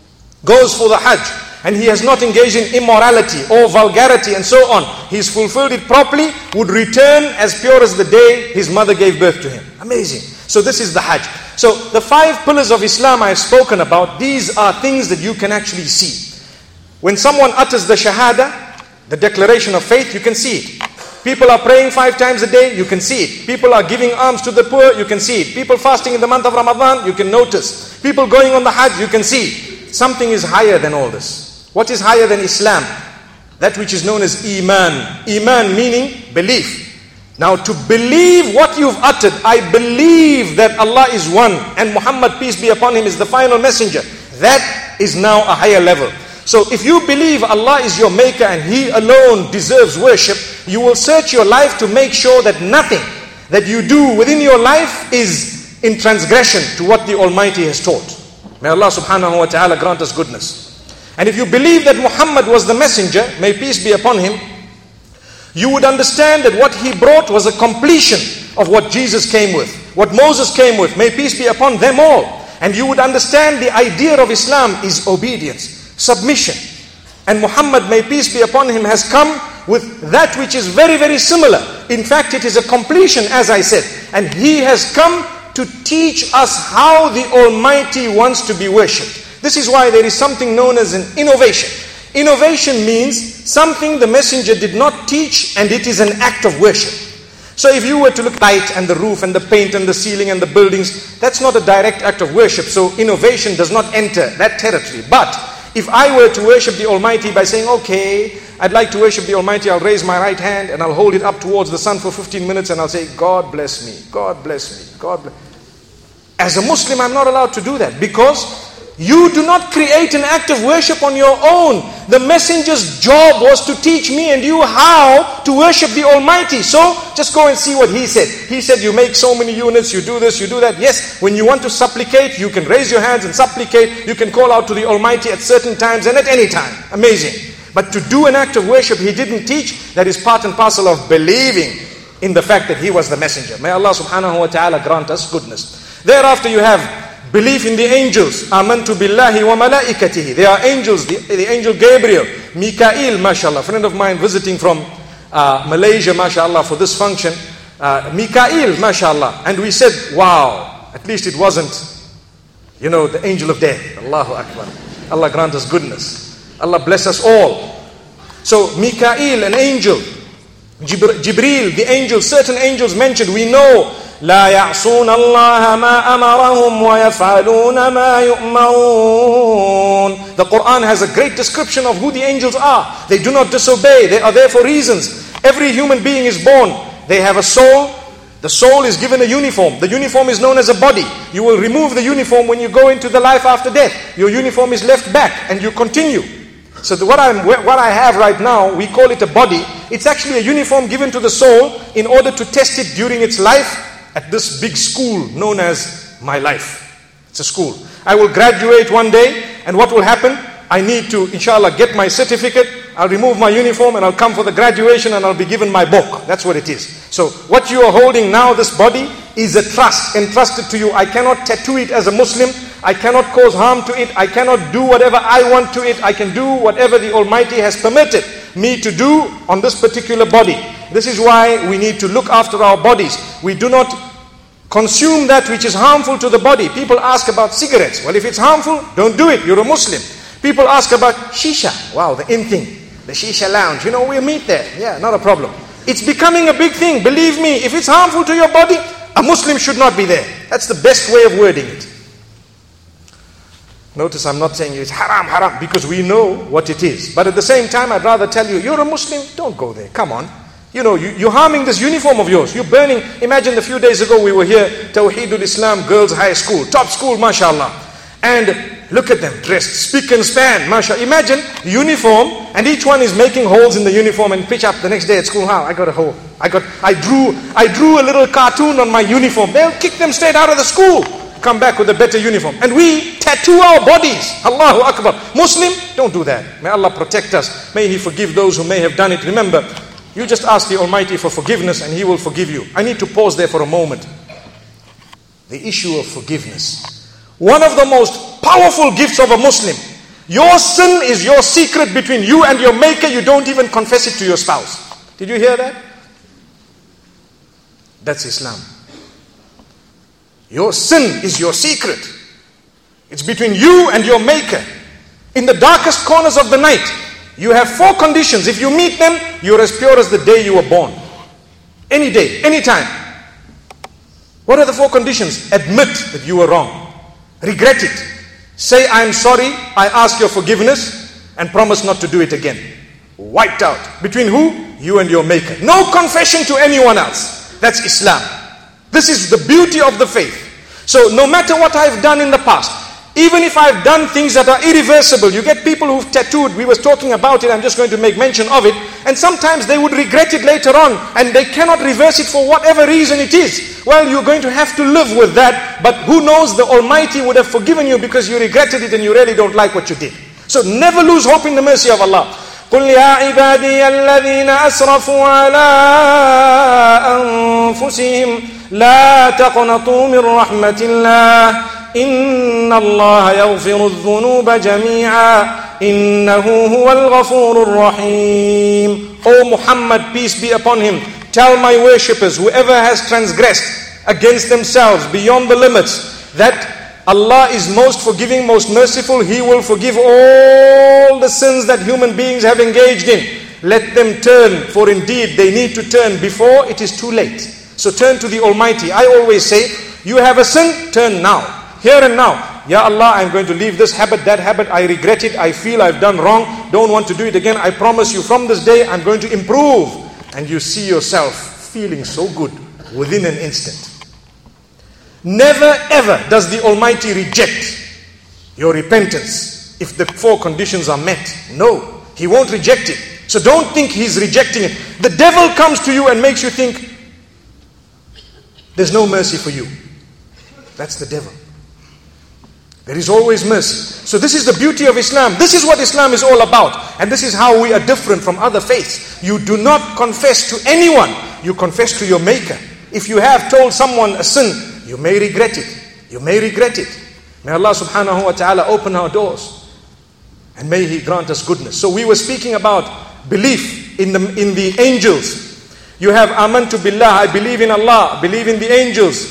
goes for the Hajj and he has not engaged in immorality or vulgarity and so on, he's fulfilled it properly, would return as pure as the day his mother gave birth to him. Amazing. So this is the Hajj. So the five pillars of Islam I have spoken about, these are things that you can actually see. When someone utters the Shahada, the declaration of faith, you can see it. People are praying five times a day, you can see it. People are giving alms to the poor, you can see it. People fasting in the month of Ramadan, you can notice. People going on the Hajj, you can see. Something is higher than all this. What is higher than Islam? That which is known as Iman. Iman meaning belief. Now to believe what you've uttered, I believe that Allah is one and Muhammad, peace be upon him, is the final messenger. That is now a higher level. So if you believe Allah is your maker and He alone deserves worship, you will search your life to make sure that nothing that you do within your life is in transgression to what the Almighty has taught. May Allah subhanahu wa ta'ala grant us goodness. And if you believe that Muhammad was the messenger, may peace be upon him, you would understand that what he brought was a completion of what Jesus came with, what Moses came with, may peace be upon them all. And you would understand the idea of Islam is obedience, submission. And Muhammad, may peace be upon him, has come with that which is very, very similar. In fact, it is a completion, as I said. And he has come to teach us how the Almighty wants to be worshipped. This is why there is something known as an innovation. Innovation means something the messenger did not teach, and it is an act of worship. So if you were to look at light and the roof and the paint and the ceiling and the buildings, that's not a direct act of worship. So innovation does not enter that territory. But if I were to worship the Almighty by saying, okay, I'd like to worship the Almighty, I'll raise my right hand and I'll hold it up towards the sun for fifteen minutes and I'll say, God bless me, God bless me, God bless me. As a Muslim, I'm not allowed to do that, because you do not create an act of worship on your own. The messenger's job was to teach me and you how to worship the Almighty. So just go and see what he said. He said you make so many units, you do this, you do that. Yes, when you want to supplicate, you can raise your hands and supplicate. You can call out to the Almighty at certain times and at any time. Amazing. But to do an act of worship he didn't teach, that is part and parcel of believing in the fact that he was the messenger. May Allah subhanahu wa ta'ala grant us goodness. Thereafter you have belief in the angels. Amantu billahi wa malaikatihi. They are angels. The, the angel Gabriel, Mikael, mashallah, friend of mine visiting from uh, Malaysia, mashallah, for this function. Uh, Mikael, mashallah. And we said, wow, at least it wasn't You know, the angel of death. Allahu Akbar. Allah grant us goodness. Allah bless us all. So, Mikael, an angel. Jibr- Jibreel, the angel, certain angels mentioned, we know, لا يعصون الله ما أمرهم ويفعلون ما يؤمرون. The Quran has a great description of who the angels are. They do not disobey. They are there for reasons. Every human being is born. They have a soul. The soul is given a uniform. The uniform is known as a body. You will remove the uniform when you go into the life after death. Your uniform is left back and you continue. So the, what, I'm, what I have right now, we call it a body. It's actually a uniform given to the soul in order to test it during its life at this big school known as my life. It's a school. I will graduate one day, and what will happen? I need to, inshallah, get my certificate. I'll remove my uniform and I'll come for the graduation and I'll be given my book. That's what it is. So what you are holding now, this body, is a trust entrusted to you. I cannot tattoo it as a Muslim. I cannot cause harm to it. I cannot do whatever I want to it. I can do whatever the Almighty has permitted me to do on this particular body. This is why we need to look after our bodies. We do not consume that which is harmful to the body. People ask about cigarettes. Well, if it's harmful, don't do it. You're a Muslim. People ask about shisha. Wow, the in thing. The shisha lounge. You know, we'll meet there. Yeah, not a problem. It's becoming a big thing. Believe me, if it's harmful to your body, a Muslim should not be there. That's the best way of wording it. Notice I'm not saying it's haram, haram, because we know what it is. But at the same time, I'd rather tell you, you're a Muslim, don't go there. Come on. You know, you, you're harming this uniform of yours. You're burning. Imagine a few days ago we were here, Tawheedul Islam Girls High School. Top school, mashallah. And look at them, dressed spick and span, mashallah. Imagine uniform, and each one is making holes in the uniform and pitch up the next day at school. How? I got a hole. I got, I drew, I drew a little cartoon on my uniform. They'll kick them straight out of the school. Come back with a better uniform. And we tattoo our bodies. Allahu Akbar. Muslim, don't do that. May Allah protect us. May He forgive those who may have done it. Remember, you just ask the Almighty for forgiveness and He will forgive you. I need to pause there for a moment. The issue of forgiveness. One of the most powerful gifts of a Muslim. Your sin is your secret between you and your Maker. You don't even confess it to your spouse. Did you hear that? That's Islam. Your sin is your secret. It's between you and your Maker. In the darkest corners of the night, you have four conditions. If you meet them, you're as pure as the day you were born. Any day, any time. What are the four conditions? Admit that you were wrong. Regret it. Say, I'm sorry, I ask your forgiveness, and promise not to do it again. Wiped out. Between who? You and your Maker. No confession to anyone else. That's Islam. This is the beauty of the faith. So no matter what I've done in the past, even if I've done things that are irreversible, you get people who've tattooed, we was talking about it, I'm just going to make mention of it, and sometimes they would regret it later on, and they cannot reverse it for whatever reason it is. Well, you're going to have to live with that, but who knows, the Almighty would have forgiven you because you regretted it and you really don't like what you did. So never lose hope in the mercy of Allah. قل يا عبادي الذين أسرفوا على أنفسهم لا تقنطوا من رحمة الله إن الله يغفر الذنوب جميعا إنه هو الغفور الرحيم. O Muhammad, peace be upon him, tell my worshippers, whoever has transgressed against themselves beyond the limits, that Allah is most forgiving, most merciful. He will forgive all the sins that human beings have engaged in. Let them turn, for indeed they need to turn before it is too late. So turn to the Almighty. I always say, you have a sin, turn now. Here and now. Ya Allah, I'm going to leave this habit, that habit. I regret it. I feel I've done wrong. Don't want to do it again. I promise you from this day, I'm going to improve. And you see yourself feeling so good within an instant. Never ever does the Almighty reject your repentance if the four conditions are met. No, He won't reject it. So don't think He's rejecting it. The devil comes to you and makes you think there's no mercy for you. That's the devil. There is always mercy. So this is the beauty of Islam. This is what Islam is all about. And this is how we are different from other faiths. You do not confess to anyone. You confess to your Maker. If you have told someone a sin, you may regret it. You may regret it. May Allah subhanahu wa ta'ala open our doors. And may He grant us goodness. So we were speaking about belief in the, in the angels. You have amantu billah, I believe in Allah, believe in the angels.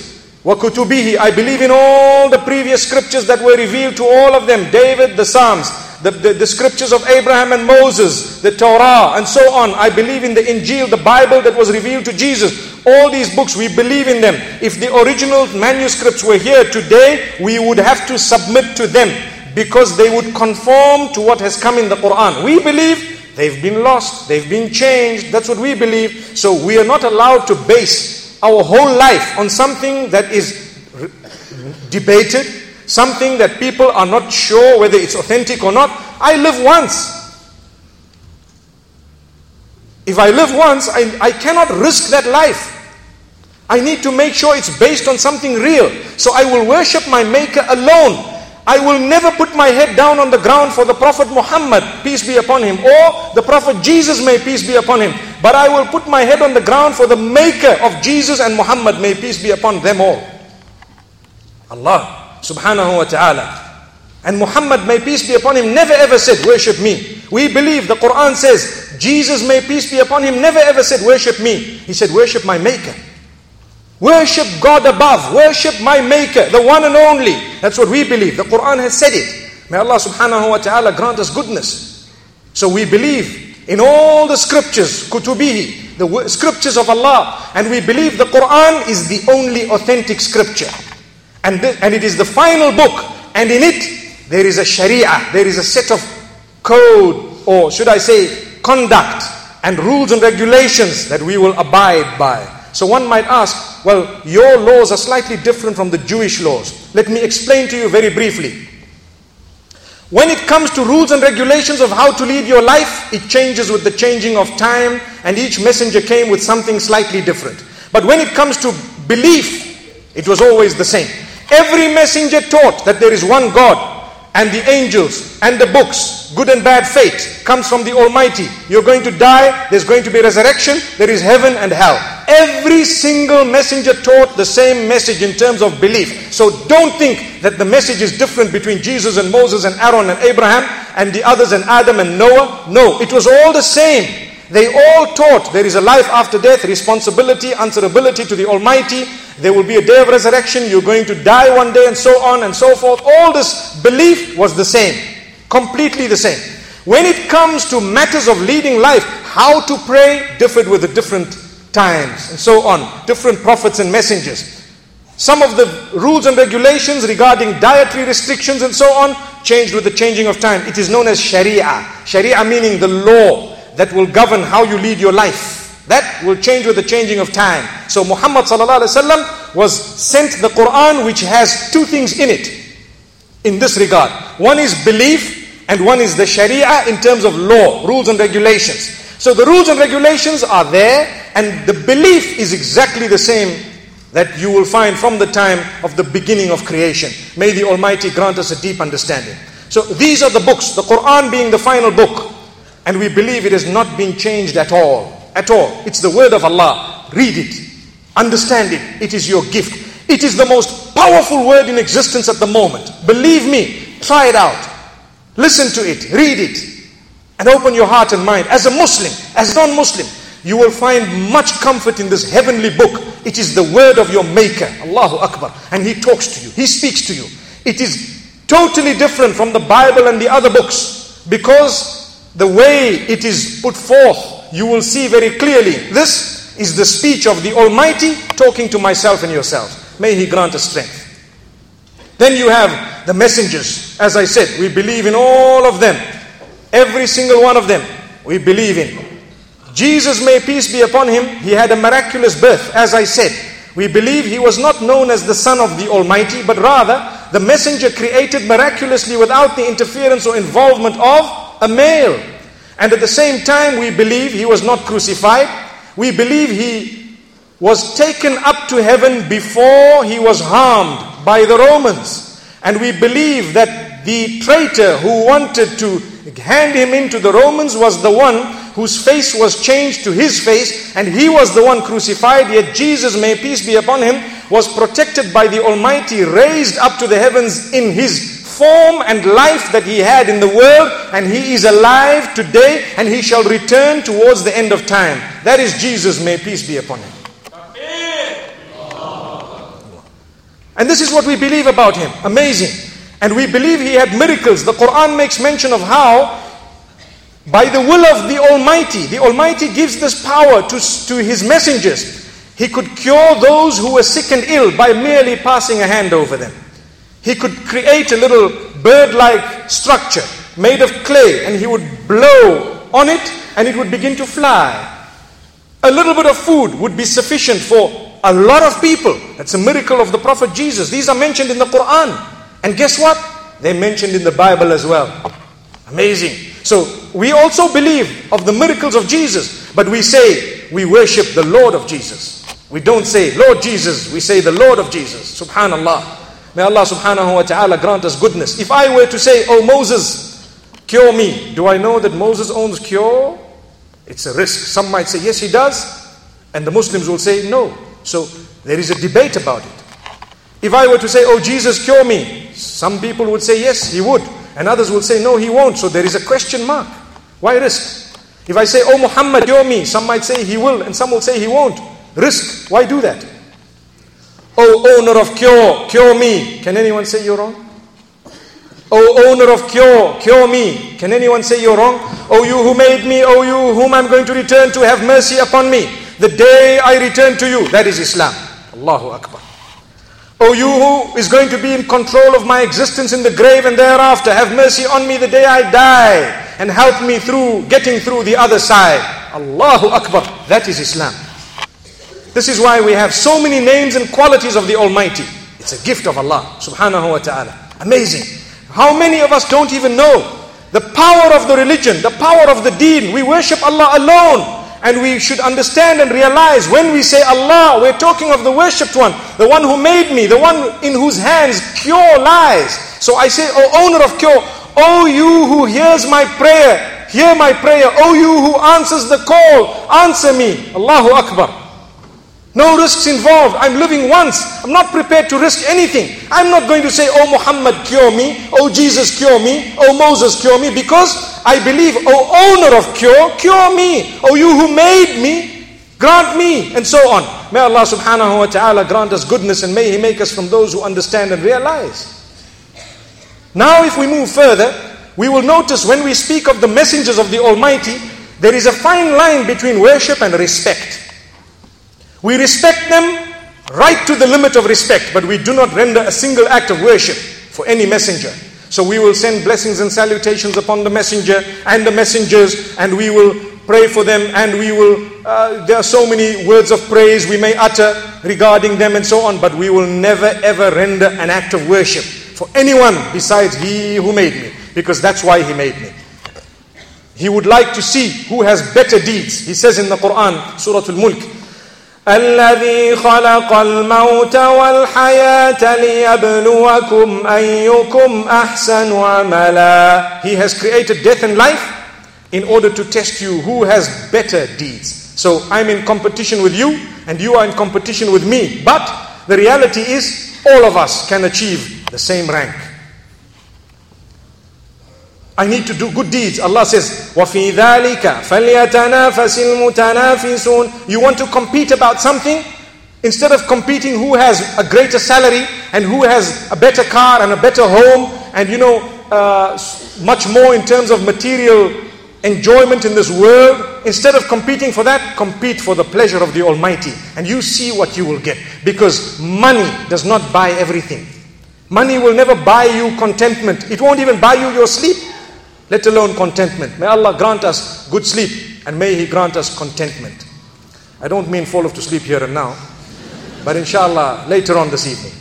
وَكُتُبِهِ. I believe in all the previous scriptures that were revealed to all of them. David, the Psalms, the, the, the scriptures of Abraham and Moses, the Torah, and so on. I believe in the Injil, the Bible that was revealed to Jesus. All these books, we believe in them. If the original manuscripts were here today, we would have to submit to them because they would conform to what has come in the Quran. We believe they've been lost, they've been changed. That's what we believe. So we are not allowed to base our whole life on something that is debated, something that people are not sure whether it's authentic or not. I live once. If I live once, I, I cannot risk that life. I need to make sure it's based on something real. So I will worship my Maker alone. I will never put my head down on the ground for the Prophet Muhammad, peace be upon him, or the Prophet Jesus, may peace be upon him. But I will put my head on the ground for the Maker of Jesus and Muhammad, may peace be upon them all. Allah subhanahu wa ta'ala. And Muhammad, may peace be upon him, never ever said, worship me. We believe, the Quran says, Jesus, may peace be upon him, never ever said, worship me. He said, worship my Maker. Worship God above. Worship my Maker, the one and only. That's what we believe. The Quran has said it. May Allah subhanahu wa ta'ala grant us goodness. So we believe in all the scriptures, kutubihi, the scriptures of Allah. And we believe the Quran is the only authentic scripture. And, th- and it is the final book. And in it, there is a sharia. There is a set of code, or should I say, conduct and rules and regulations that we will abide by. So one might ask, well, your laws are slightly different from the Jewish laws. Let me explain to you very briefly. When it comes to rules and regulations of how to lead your life, it changes with the changing of time, and each messenger came with something slightly different. But when it comes to belief, it was always the same. Every messenger taught that there is one God, and the angels and the books, good and bad fate comes from the Almighty. You're going to die, there's going to be resurrection, there is heaven and hell. Every single messenger taught the same message in terms of belief. So don't think that the message is different between Jesus and Moses and Aaron and Abraham and the others and Adam and Noah. No, it was all the same. They all taught there is a life after death, responsibility, answerability to the Almighty. There will be a day of resurrection, you're going to die one day, and so on and so forth. All this belief was the same, completely the same. When it comes to matters of leading life, how to pray differed with the different times and so on, different prophets and messengers. Some of the rules and regulations regarding dietary restrictions and so on changed with the changing of time. It is known as Sharia. Sharia meaning the law that will govern how you lead your life. That will change with the changing of time. So Muhammad sallallahu alaihi wasallam was sent the Quran, which has two things in it in this regard. One is belief and one is the Sharia in terms of law, rules and regulations. So the rules and regulations are there, and the belief is exactly the same that you will find from the time of the beginning of creation. May the Almighty grant us a deep understanding. So these are the books, the Quran being the final book. And we believe it has not been changed at all. At all. It's the word of Allah. Read it. Understand it. It is your gift. It is the most powerful word in existence at the moment. Believe me. Try it out. Listen to it. Read it. And open your heart and mind. As a Muslim, as non-Muslim, you will find much comfort in this heavenly book. It is the word of your Maker. Allahu Akbar. And He talks to you. He speaks to you. It is totally different from the Bible and the other books. Because the way it is put forth, you will see very clearly, this is the speech of the Almighty talking to myself and yourself. May He grant us strength. Then you have the messengers. As I said, we believe in all of them. Every single one of them we believe in. Jesus, may peace be upon him, he had a miraculous birth. As I said, we believe he was not known as the Son of the Almighty, but rather the messenger created miraculously without the interference or involvement of a male. And at the same time, we believe he was not crucified. We believe he was taken up to heaven before he was harmed by the Romans. And we believe that the traitor who wanted to hand him into the Romans was the one whose face was changed to his face, and he was the one crucified. Yet Jesus, may peace be upon him, was protected by the Almighty, raised up to the heavens in his form and life that he had in the world, and he is alive today, and he shall return towards the end of time. That is Jesus, may peace be upon him. And this is what we believe about him. Amazing. And we believe he had miracles. The Quran makes mention of how, by the will of the Almighty, the Almighty gives this power to, to his messengers. He could cure those who were sick and ill by merely passing a hand over them. He could create a little bird-like structure made of clay, and he would blow on it and it would begin to fly. A little bit of food would be sufficient for a lot of people. That's a miracle of the Prophet Jesus. These are mentioned in the Quran. And guess what? They're mentioned in the Bible as well. Amazing. So we also believe of the miracles of Jesus, but we say we worship the Lord of Jesus. We don't say Lord Jesus, we say the Lord of Jesus. Subhanallah. May Allah subhanahu wa ta'ala grant us goodness. If I were to say, oh Moses, cure me, do I know that Moses owns cure? It's a risk. Some might say yes he does, and the Muslims will say no. So there is a debate about it. If I were to say, oh Jesus, cure me, some people would say yes he would, and others would say no he won't. So there is a question mark. Why risk? If I say, oh Muhammad, cure me, some might say he will and some will say he won't. Risk. Why do that? Oh owner of cure, cure me. Can anyone say you're wrong? Oh owner of cure, cure me. Can anyone say you're wrong? Oh you who made me, oh you whom I'm going to return to, have mercy upon me the day I return to you. That is Islam. Allahu Akbar. Oh you who is going to be in control of my existence in the grave and thereafter, have mercy on me the day I die and help me through getting through the other side. Allahu Akbar. That is Islam. This is why we have so many names and qualities of the Almighty. It's a gift of Allah subhanahu wa ta'ala. Amazing. How many of us don't even know the power of the religion, the power of the deen? We worship Allah alone. And we should understand and realize when we say Allah, we're talking of the worshipped one, the one who made me, the one in whose hands cure lies. So I say, oh owner of cure, oh you who hears my prayer, hear my prayer. Oh you who answers the call, answer me. Allahu Akbar. No risks involved. I'm living once. I'm not prepared to risk anything. I'm not going to say, oh Muhammad, cure me. Oh Jesus, cure me. Oh Moses, cure me. Because I believe, oh owner of cure, cure me. Oh you who made me, grant me. And so on. May Allah subhanahu wa ta'ala grant us goodness, and may He make us from those who understand and realize. Now if we move further, we will notice when we speak of the messengers of the Almighty, there is a fine line between worship and respect. We respect them right to the limit of respect, but we do not render a single act of worship for any messenger. So we will send blessings and salutations upon the messenger and the messengers, and we will pray for them, and we will, uh, there are so many words of praise we may utter regarding them and so on, but we will never ever render an act of worship for anyone besides He who made me, because that's why He made me. He would like to see who has better deeds. He says in the Quran, Surah Al-Mulk, الذي خلق الموت والحياة ليبلوكم أيكم أحسن عملا. He has created death and life in order to test you who has better deeds. So I'm in competition with you and you are in competition with me. But the reality is all of us can achieve the same rank. I need to do good deeds. Allah says, وَفِي ذَلِكَ فَلْيَتَنَافَسِ الْمُتَنَافِسُونَ. You want to compete about something? Instead of competing who has a greater salary and who has a better car and a better home and you know uh, much more in terms of material enjoyment in this world, instead of competing for that, compete for the pleasure of the Almighty, and you see what you will get. Because money does not buy everything. Money will never buy you contentment. It won't even buy you your sleep, let alone contentment. May Allah grant us good sleep, and may He grant us contentment. I don't mean fall off to sleep here and now, but inshallah later on this evening.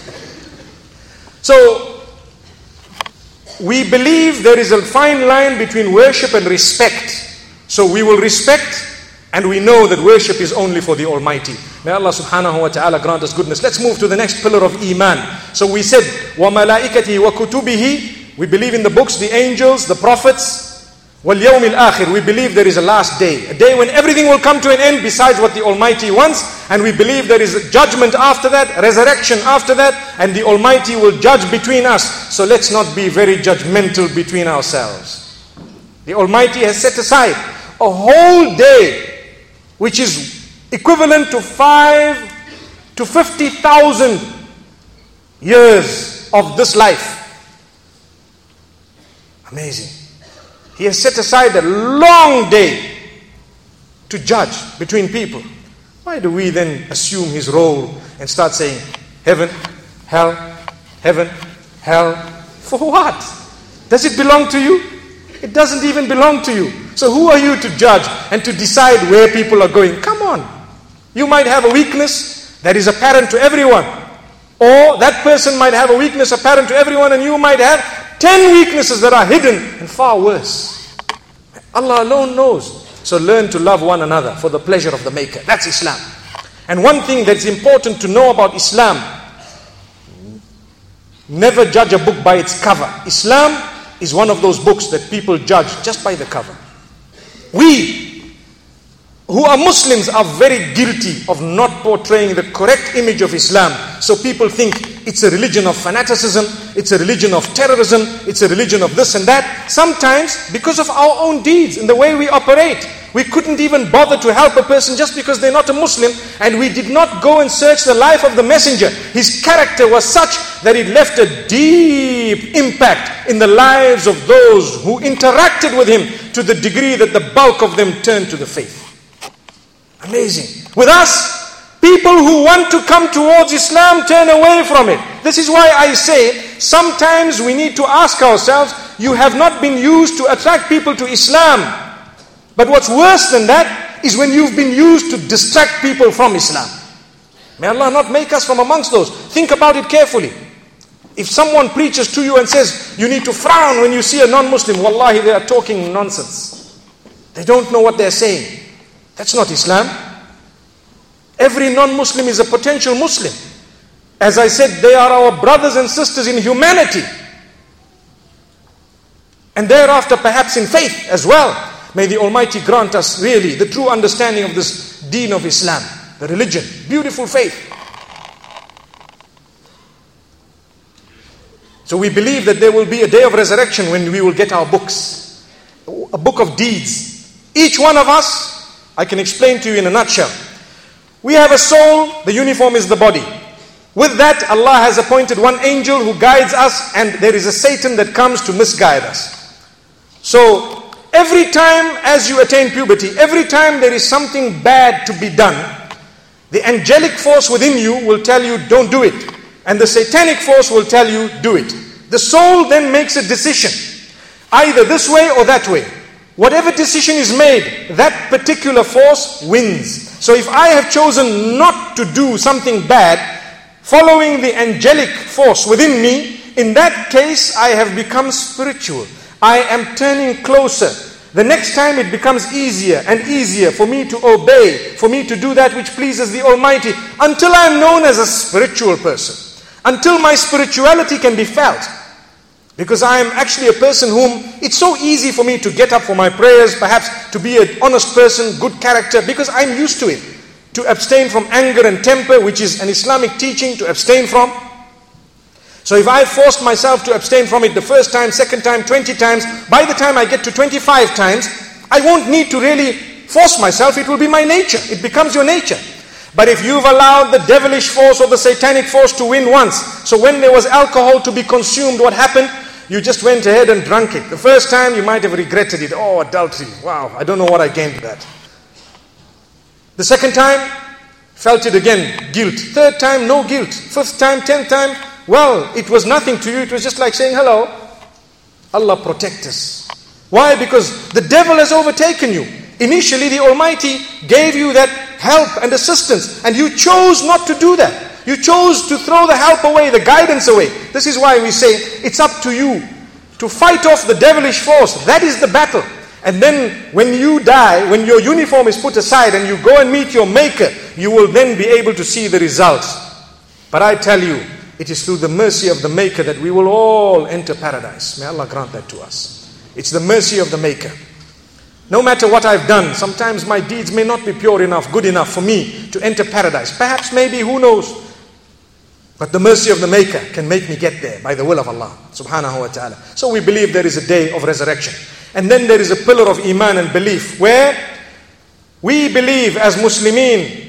So we believe there is a fine line between worship and respect. So we will respect, and we know that worship is only for the Almighty. May Allah subhanahu wa ta'ala grant us goodness. Let's move to the next pillar of Iman. So we said, وَمَلَائِكَتِهِ وَكُتُبِهِ. We believe in the books, the angels, the prophets. وَالْيَوْمِ الْآخِرِ. We believe there is a last day. A day when everything will come to an end besides what the Almighty wants. And we believe there is a judgment after that, resurrection after that, and the Almighty will judge between us. So let's not be very judgmental between ourselves. The Almighty has set aside a whole day, which is equivalent to five to fifty thousand years of this life. Amazing. He has set aside a long day to judge between people. Why do we then assume his role and start saying, heaven, hell, heaven, hell? For what? Does it belong to you? It doesn't even belong to you. So who are you to judge and to decide where people are going? Come on. You might have a weakness that is apparent to everyone. Or that person might have a weakness apparent to everyone, and you might have ten weaknesses that are hidden and far worse. Allah alone knows. So learn to love one another for the pleasure of the Maker. That's Islam. And one thing that's important to know about Islam, never judge a book by its cover. Islam is one of those books that people judge just by the cover. We, who are Muslims, are very guilty of not portraying the correct image of Islam. So people think it's a religion of fanaticism, it's a religion of terrorism, it's a religion of this and that. Sometimes, because of our own deeds and the way we operate, we couldn't even bother to help a person just because they're not a Muslim, and we did not go and search the life of the messenger. His character was such that it left a deep impact in the lives of those who interacted with him, to the degree that the bulk of them turned to the faith. Amazing. With us, people who want to come towards Islam turn away from it. This is why I say, sometimes we need to ask ourselves, you have not been used to attract people to Islam. But what's worse than that is when you've been used to distract people from Islam. May Allah not make us from amongst those. Think about it carefully. If someone preaches to you and says, you need to frown when you see a non-Muslim, wallahi, they are talking nonsense. They don't know what they're saying. That's not Islam. Every non-Muslim is a potential Muslim. As I said, they are our brothers and sisters in humanity. And thereafter perhaps in faith as well. May the Almighty grant us really the true understanding of this deen of Islam, the religion, beautiful faith. So we believe that there will be a day of resurrection when we will get our books, a book of deeds. Each one of us, I can explain to you in a nutshell. We have a soul, the uniform is the body. With that, Allah has appointed one angel who guides us, and there is a Satan that comes to misguide us. So, every time as you attain puberty, every time there is something bad to be done, the angelic force within you will tell you, don't do it. And the satanic force will tell you, do it. The soul then makes a decision, either this way or that way. Whatever decision is made, that particular force wins. So if I have chosen not to do something bad, following the angelic force within me, in that case I have become spiritual. I am turning closer. The next time it becomes easier and easier for me to obey, for me to do that which pleases the Almighty, until I am known as a spiritual person, until my spirituality can be felt. Because I am actually a person whom it's so easy for me to get up for my prayers, perhaps to be an honest person, good character, because I'm used to it. To abstain from anger and temper, which is an Islamic teaching to abstain from. So if I forced myself to abstain from it the first time, second time, twenty times, by the time I get to twenty-five times, I won't need to really force myself. It will be my nature. It becomes your nature. But if you've allowed the devilish force or the satanic force to win once, so when there was alcohol to be consumed, what happened? You just went ahead and drank it. The first time you might have regretted it. Oh, adultery. Wow, I don't know what I gained with that. The second time, felt it again, guilt. Third time, no guilt. Fifth time, tenth time, well, it was nothing to you. It was just like saying hello. Allah protect us. Why? Because the devil has overtaken you. Initially, the Almighty gave you that help and assistance, and you chose not to do that. You chose to throw the help away, the guidance away. This is why we say, it's up to you to fight off the devilish force. That is the battle. And then when you die, when your uniform is put aside and you go and meet your Maker, you will then be able to see the results. But I tell you, it is through the mercy of the Maker that we will all enter paradise. May Allah grant that to us. It's the mercy of the Maker. No matter what I've done, sometimes my deeds may not be pure enough, good enough for me to enter paradise. Perhaps, maybe, who knows? But the mercy of the Maker can make me get there by the will of Allah subhanahu wa ta'ala. So we believe there is a day of resurrection. And then there is a pillar of Iman and belief where we believe as Muslimin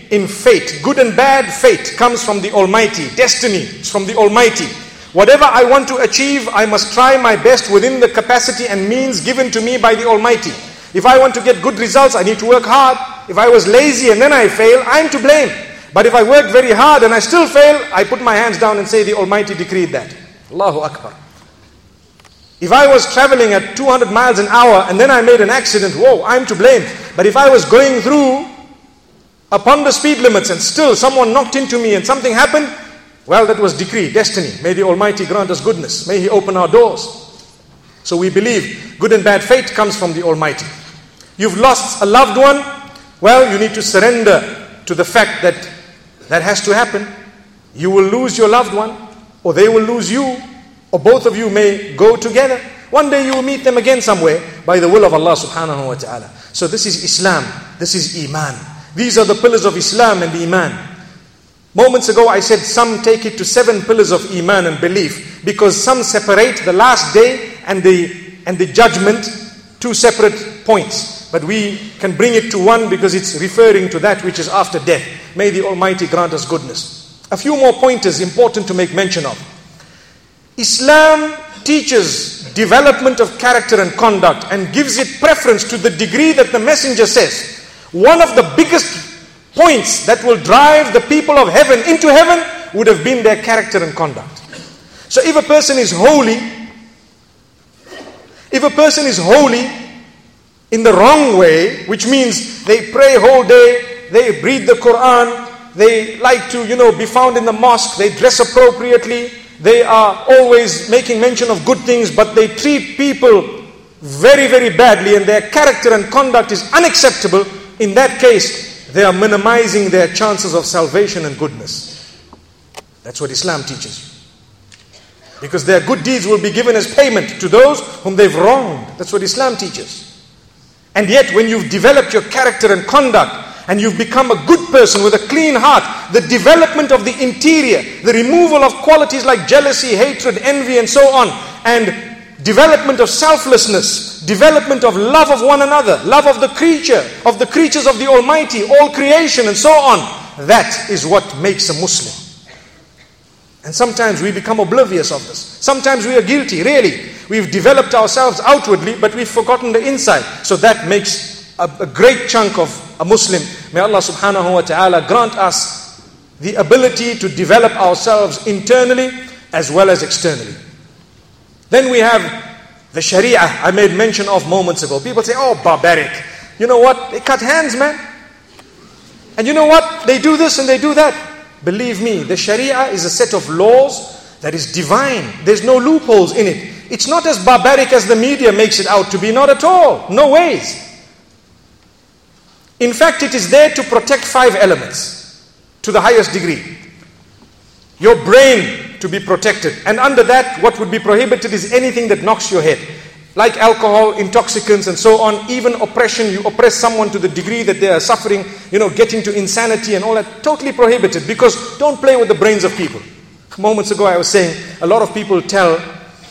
in fate. Good and bad, fate comes from the Almighty. Destiny is from the Almighty. Whatever I want to achieve, I must try my best within the capacity and means given to me by the Almighty. If I want to get good results, I need to work hard. If I was lazy and then I fail, I'm to blame. But if I work very hard and I still fail, I put my hands down and say the Almighty decreed that. Allahu Akbar. If I was traveling at two hundred miles an hour and then I made an accident, whoa, I'm to blame. But if I was going through upon the speed limits and still someone knocked into me and something happened, well, that was decree, destiny. May the Almighty grant us goodness. May He open our doors. So we believe good and bad fate comes from the Almighty. You've lost a loved one, well, you need to surrender to the fact that that has to happen. You will lose your loved one, or they will lose you, or both of you may go together. One day you will meet them again somewhere by the will of Allah subhanahu wa ta'ala. So this is Islam, this is Iman. These are the pillars of Islam and Iman. Moments ago I said some take it to seven pillars of Iman and belief, because some separate the last day and the, and the judgment, two separate points. But we can bring it to one because it's referring to that which is after death. May the Almighty grant us goodness. A few more pointers important to make mention of. Islam teaches development of character and conduct and gives it preference to the degree that the Messenger says. One of the biggest points that will drive the people of heaven into heaven would have been their character and conduct. So if a person is holy, if a person is holy in the wrong way, which means they pray whole day, they read the Quran, they like to, you know, be found in the mosque, they dress appropriately, they are always making mention of good things, but they treat people very, very badly and their character and conduct is unacceptable, in that case, they are minimizing their chances of salvation and goodness. That's what Islam teaches you. Because their good deeds will be given as payment to those whom they've wronged. That's what Islam teaches. And yet when you've developed your character and conduct and you've become a good person with a clean heart, the development of the interior, the removal of qualities like jealousy, hatred, envy and so on, and development of selflessness, development of love of one another, love of the creature, of the creatures of the Almighty, all creation and so on, that is what makes a Muslim. And sometimes we become oblivious of this. Sometimes we are guilty, really. We've developed ourselves outwardly, but we've forgotten the inside. So that makes a, a great chunk of a Muslim. May Allah subhanahu wa ta'ala grant us the ability to develop ourselves internally as well as externally. Then we have the Sharia I made mention of moments ago. People say, oh, barbaric. You know what? They cut hands, man. And you know what? They do this and they do that. Believe me, the Sharia is a set of laws that is divine. There's no loopholes in it. It's not as barbaric as the media makes it out to be. Not at all. No ways. In fact, it is there to protect five elements to the highest degree. Your brain to be protected. And under that, what would be prohibited is anything that knocks your head. Like alcohol, intoxicants and so on. Even oppression, you oppress someone to the degree that they are suffering, you know, getting to insanity and all that. Totally prohibited, because don't play with the brains of people. Moments ago I was saying, a lot of people tell,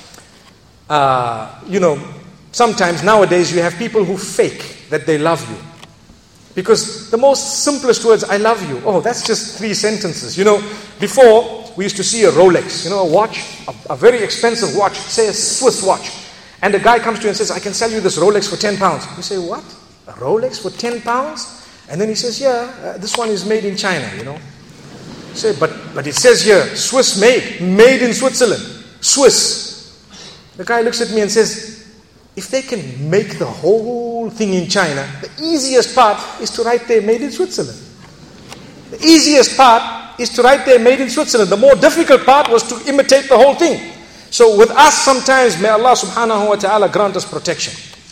uh, you know, sometimes nowadays you have people who fake that they love you. Because the most simplest words, I love you. Oh, that's just three sentences. You know, before we used to see a Rolex, you know, a watch, a, a very expensive watch, say a Swiss watch. And a guy comes to you and says, I can sell you this Rolex for ten pounds. You say, what? A Rolex for ten pounds? And then he says, yeah, uh, this one is made in China, you know. You say, but, but it says here, Swiss made, made in Switzerland, Swiss. The guy looks at me and says, if they can make the whole thing in China, the easiest part is to write there, made in Switzerland. The easiest part is to write there, made in Switzerland. The more difficult part was to imitate the whole thing. So with us sometimes, may Allah subhanahu wa ta'ala grant us protection.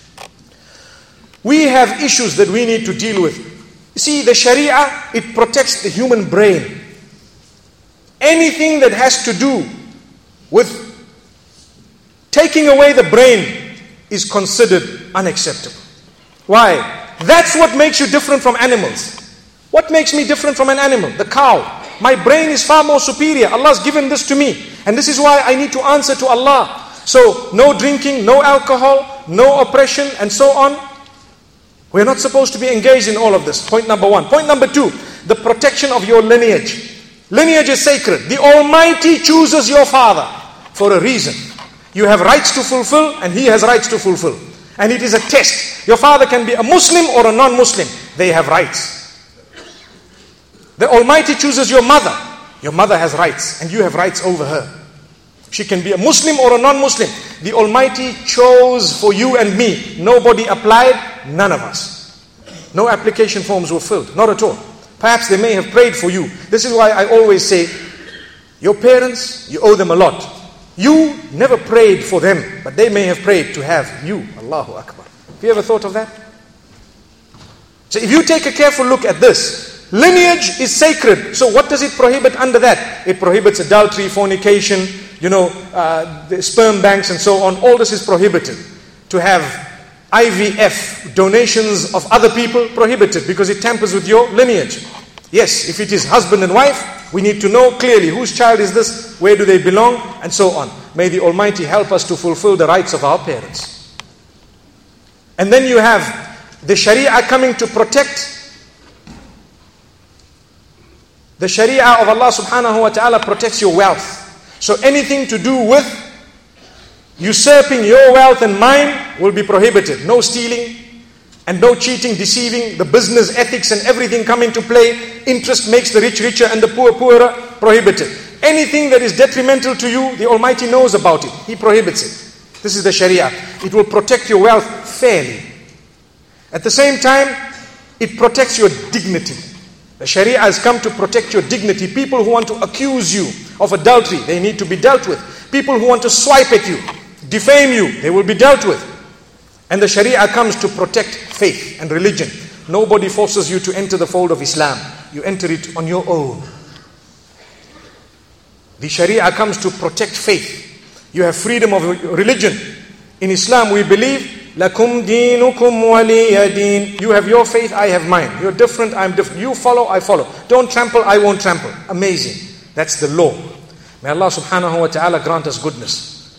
We have issues that we need to deal with. You see, the Sharia, it protects the human brain. Anything that has to do with taking away the brain is considered unacceptable. Why? That's what makes you different from animals. What makes me different from an animal? The cow. My brain is far more superior. Allah's given this to me. And this is why I need to answer to Allah. So, no drinking, no alcohol, no oppression, and so on. We're not supposed to be engaged in all of this. Point number one. Point number two. the protection of your lineage. Lineage is sacred. The Almighty chooses your father for a reason. You have rights to fulfill and he has rights to fulfill. And it is a test. Your father can be a Muslim or a non-Muslim. They have rights. The Almighty chooses your mother. Your mother has rights and you have rights over her. She can be a Muslim or a non-Muslim. The Almighty chose for you and me. Nobody applied, none of us. No application forms were filled, not at all. Perhaps they may have prayed for you. This is why I always say, your parents, you owe them a lot. You never prayed for them, but they may have prayed to have you. Allahu Akbar. Have you ever thought of that? So if you take a careful look at this, lineage is sacred. So what does it prohibit under that? It prohibits adultery, fornication, you know, uh, the sperm banks and so on. All this is prohibited. To have I V F, donations of other people, prohibited because it tampers with your lineage. Yes, if it is husband and wife, we need to know clearly whose child is this, where do they belong, and so on. May the Almighty help us to fulfill the rights of our parents. And then you have the Sharia coming to protect. The Sharia of Allah subhanahu wa ta'ala protects your wealth. So anything to do with usurping your wealth and mine will be prohibited. No stealing and no cheating, deceiving. The business ethics and everything come into play. Interest makes the rich richer and the poor poorer. Prohibited. Anything that is detrimental to you, the Almighty knows about it. He prohibits it. This is the Sharia. It will protect your wealth fairly. At the same time, it protects your dignity. The Sharia has come to protect your dignity. People who want to accuse you of adultery, they need to be dealt with. People who want to swipe at you, defame you, they will be dealt with. And the Sharia comes to protect faith and religion. Nobody forces you to enter the fold of Islam. You enter it on your own. The Sharia comes to protect faith. You have freedom of religion. In Islam we believe, Lakum dinukum waliya din. You have your faith, I have mine. You're different, I'm different. You follow, I follow. Don't trample, I won't trample. Amazing. That's the law. May Allah subhanahu wa ta'ala grant us goodness.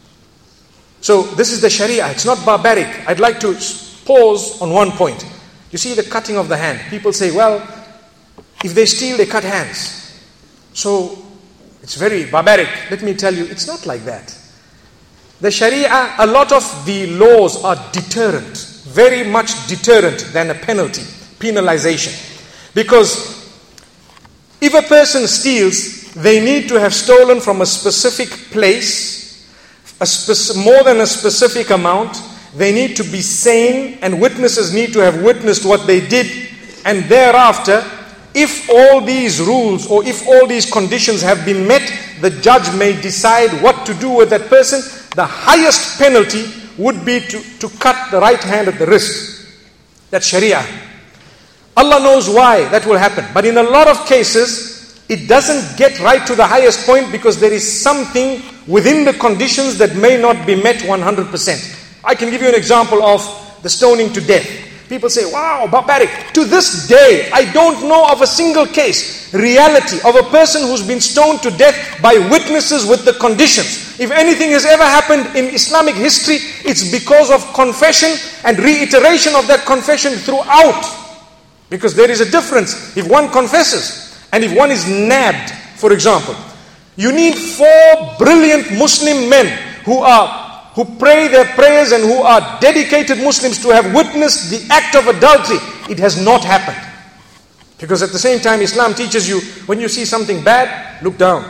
So this is the Sharia. It's not barbaric. I'd like to pause on one point. You see the cutting of the hand. People say, well, if they steal, they cut hands. So it's very barbaric. Let me tell you, it's not like that. The Sharia, a lot of the laws are deterrent, very much deterrent than a penalty, penalization. Because if a person steals, they need to have stolen from a specific place, a spec- more than a specific amount. They need to be sane and witnesses need to have witnessed what they did. And thereafter, if all these rules or if all these conditions have been met, the judge may decide what to do with that person. The highest penalty would be to, to cut the right hand at the wrist. That's Sharia. Allah knows why that will happen. But in a lot of cases, it doesn't get right to the highest point because there is something within the conditions that may not be met one hundred percent. I can give you an example of the stoning to death. People say, wow, barbaric. To this day, I don't know of a single case, reality, of a person who's been stoned to death by witnesses with the conditions. If anything has ever happened in Islamic history, it's because of confession and reiteration of that confession throughout. Because there is a difference. If one confesses and if one is nabbed, for example, you need four brilliant Muslim men who are who pray their prayers and who are dedicated Muslims to have witnessed the act of adultery. It has not happened. Because at the same time, Islam teaches you, when you see something bad, look down.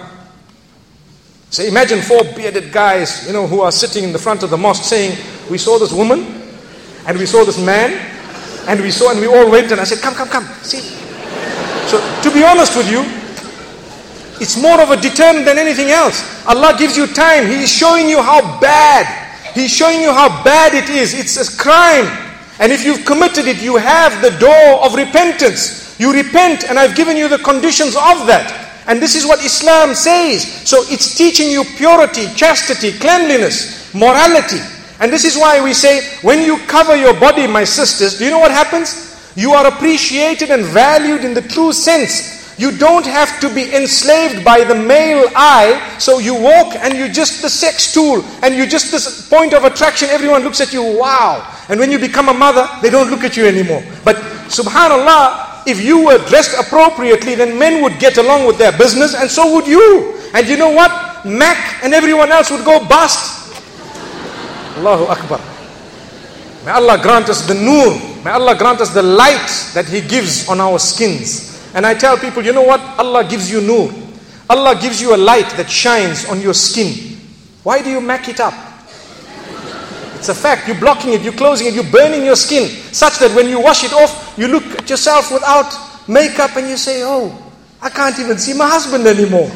So imagine four bearded guys, you know, who are sitting in the front of the mosque saying, we saw this woman, and we saw this man, and we saw, and we all went, and I said, come, come, come, see. So to be honest with you, it's more of a deterrent than anything else. Allah gives you time. He is showing you how bad. He's showing you how bad it is. It's a crime. And if you've committed it, you have the door of repentance. You repent, and I've given you the conditions of that. And this is what Islam says. So it's teaching you purity, chastity, cleanliness, morality. And this is why we say, when you cover your body, my sisters, do you know what happens? You are appreciated and valued in the true sense. You don't have to be enslaved by the male eye. So you walk and you're just the sex tool. And you're just this point of attraction. Everyone looks at you, wow. And when you become a mother, they don't look at you anymore. But subhanallah, if you were dressed appropriately, then men would get along with their business, and so would you. And you know what? Mac and everyone else would go bust. Allahu Akbar. May Allah grant us the nur. May Allah grant us the light that He gives on our skins. And I tell people, you know what? Allah gives you nur. Allah gives you a light that shines on your skin. Why do you mac it up? It's a fact. You're blocking it, you're closing it, you're burning your skin, such that when you wash it off, you look at yourself without makeup and you say, oh, I can't even see my husband anymore.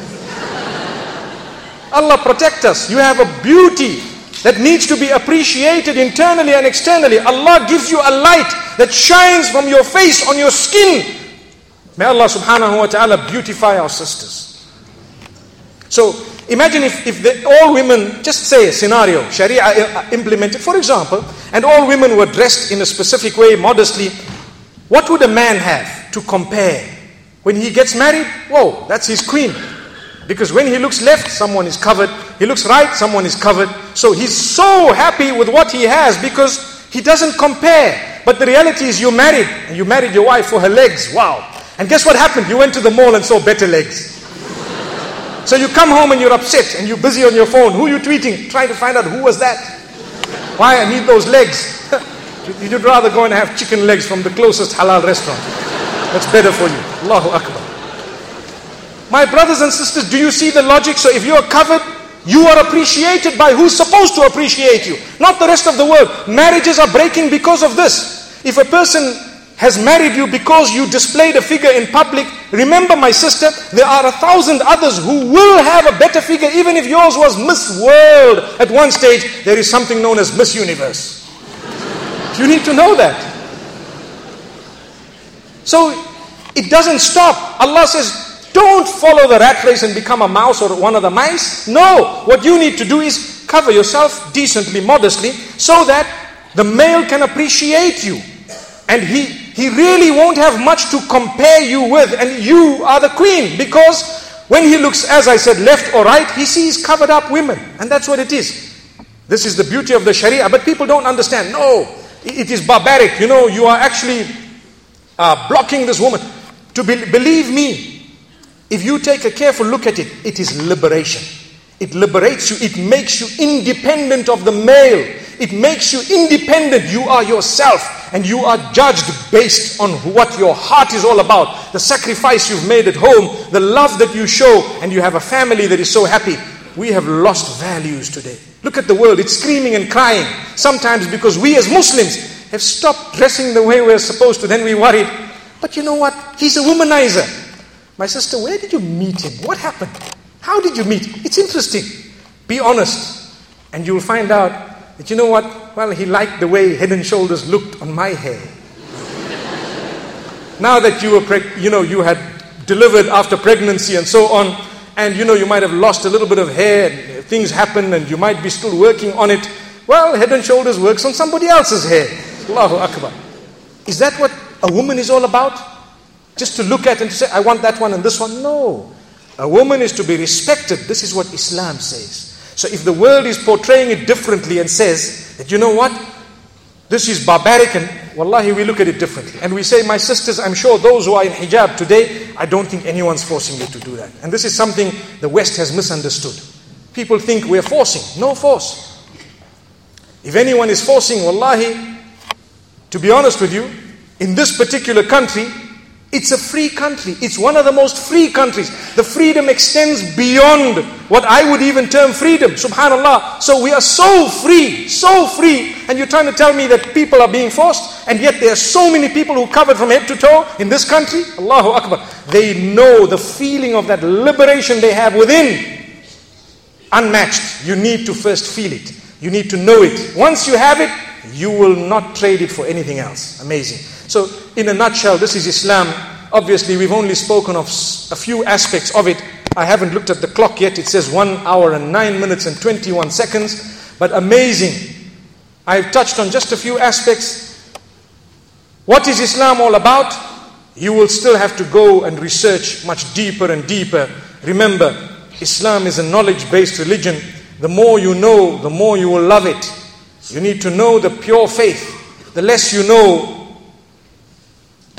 Allah protect us. You have a beauty that needs to be appreciated internally and externally. Allah gives you a light that shines from your face on your skin. May Allah subhanahu wa ta'ala beautify our sisters. So imagine if, if the, all women, just say a scenario, Sharia implemented, for example, and all women were dressed in a specific way, modestly. What would a man have to compare? When he gets married, whoa, that's his queen. Because when he looks left, someone is covered. He looks right, someone is covered. So he's so happy with what he has because he doesn't compare. But the reality is you're married, and you married your wife for her legs. Wow. And guess what happened? You went to the mall and saw better legs. So you come home and you're upset and you're busy on your phone. Who are you tweeting? Trying to find out who was that. Why? I need those legs. You'd rather go and have chicken legs from the closest halal restaurant. That's better for you. Allahu Akbar. My brothers and sisters, do you see the logic? So if you're covered, you are appreciated by who's supposed to appreciate you, not the rest of the world. Marriages are breaking because of this. If a person has married you because you displayed a figure in public, remember, my sister, there are a thousand others who will have a better figure. Even if yours was Miss World at one stage, there is something known as Miss Universe. You need to know that. So it doesn't stop. Allah says, don't follow the rat race and become a mouse or one of the mice. No, what you need to do is cover yourself decently, modestly, so that the male can appreciate you. And he, he really won't have much to compare you with. And you are the queen. Because when he looks, as I said, left or right, he sees covered up women. And that's what it is. This is the beauty of the Sharia. But people don't understand. No, it is barbaric. You know, you are actually uh, blocking this woman. To be, believe me, if you take a careful look at it, it is liberation. It liberates you. It makes you independent of the male. It makes you independent. You are yourself. And you are judged based on what your heart is all about. The sacrifice you've made at home. The love that you show. And you have a family that is so happy. We have lost values today. Look at the world. It's screaming and crying. Sometimes because we as Muslims have stopped dressing the way we're supposed to. Then we worried. But you know what? He's a womanizer. My sister, where did you meet him? What happened? How did you meet? It's interesting. Be honest. And you'll find out that, you know what? Well, he liked the way Head and Shoulders looked on my hair. Now that you were, preg- you know, you had delivered after pregnancy and so on, and you know, you might have lost a little bit of hair, and things happen, and you might be still working on it. Well, Head and Shoulders works on somebody else's hair. Allahu Akbar. Is that what a woman is all about? Just to look at and to say, I want that one and this one? No. A woman is to be respected. This is what Islam says. So if the world is portraying it differently and says that, you know what, this is barbaric, and wallahi, we look at it differently. And we say, my sisters, I'm sure those who are in hijab today, I don't think anyone's forcing you to do that. And this is something the West has misunderstood. People think we're forcing. No force. If anyone is forcing, wallahi, to be honest with you, in this particular country, it's a free country. It's one of the most free countries. The freedom extends beyond what I would even term freedom. Subhanallah. So we are so free, so free. And you're trying to tell me that people are being forced, and yet there are so many people who covered from head to toe in this country. Allahu Akbar. They know the feeling of that liberation they have within. Unmatched. You need to first feel it. You need to know it. Once you have it, you will not trade it for anything else. Amazing. So, in a nutshell, this is Islam. Obviously, we've only spoken of a few aspects of it. I haven't looked at the clock yet. It says one hour and nine minutes and twenty-one seconds. But amazing. I've touched on just a few aspects. What is Islam all about? You will still have to go and research much deeper and deeper. Remember, Islam is a knowledge-based religion. The more you know, the more you will love it. You need to know the pure faith. The less you know,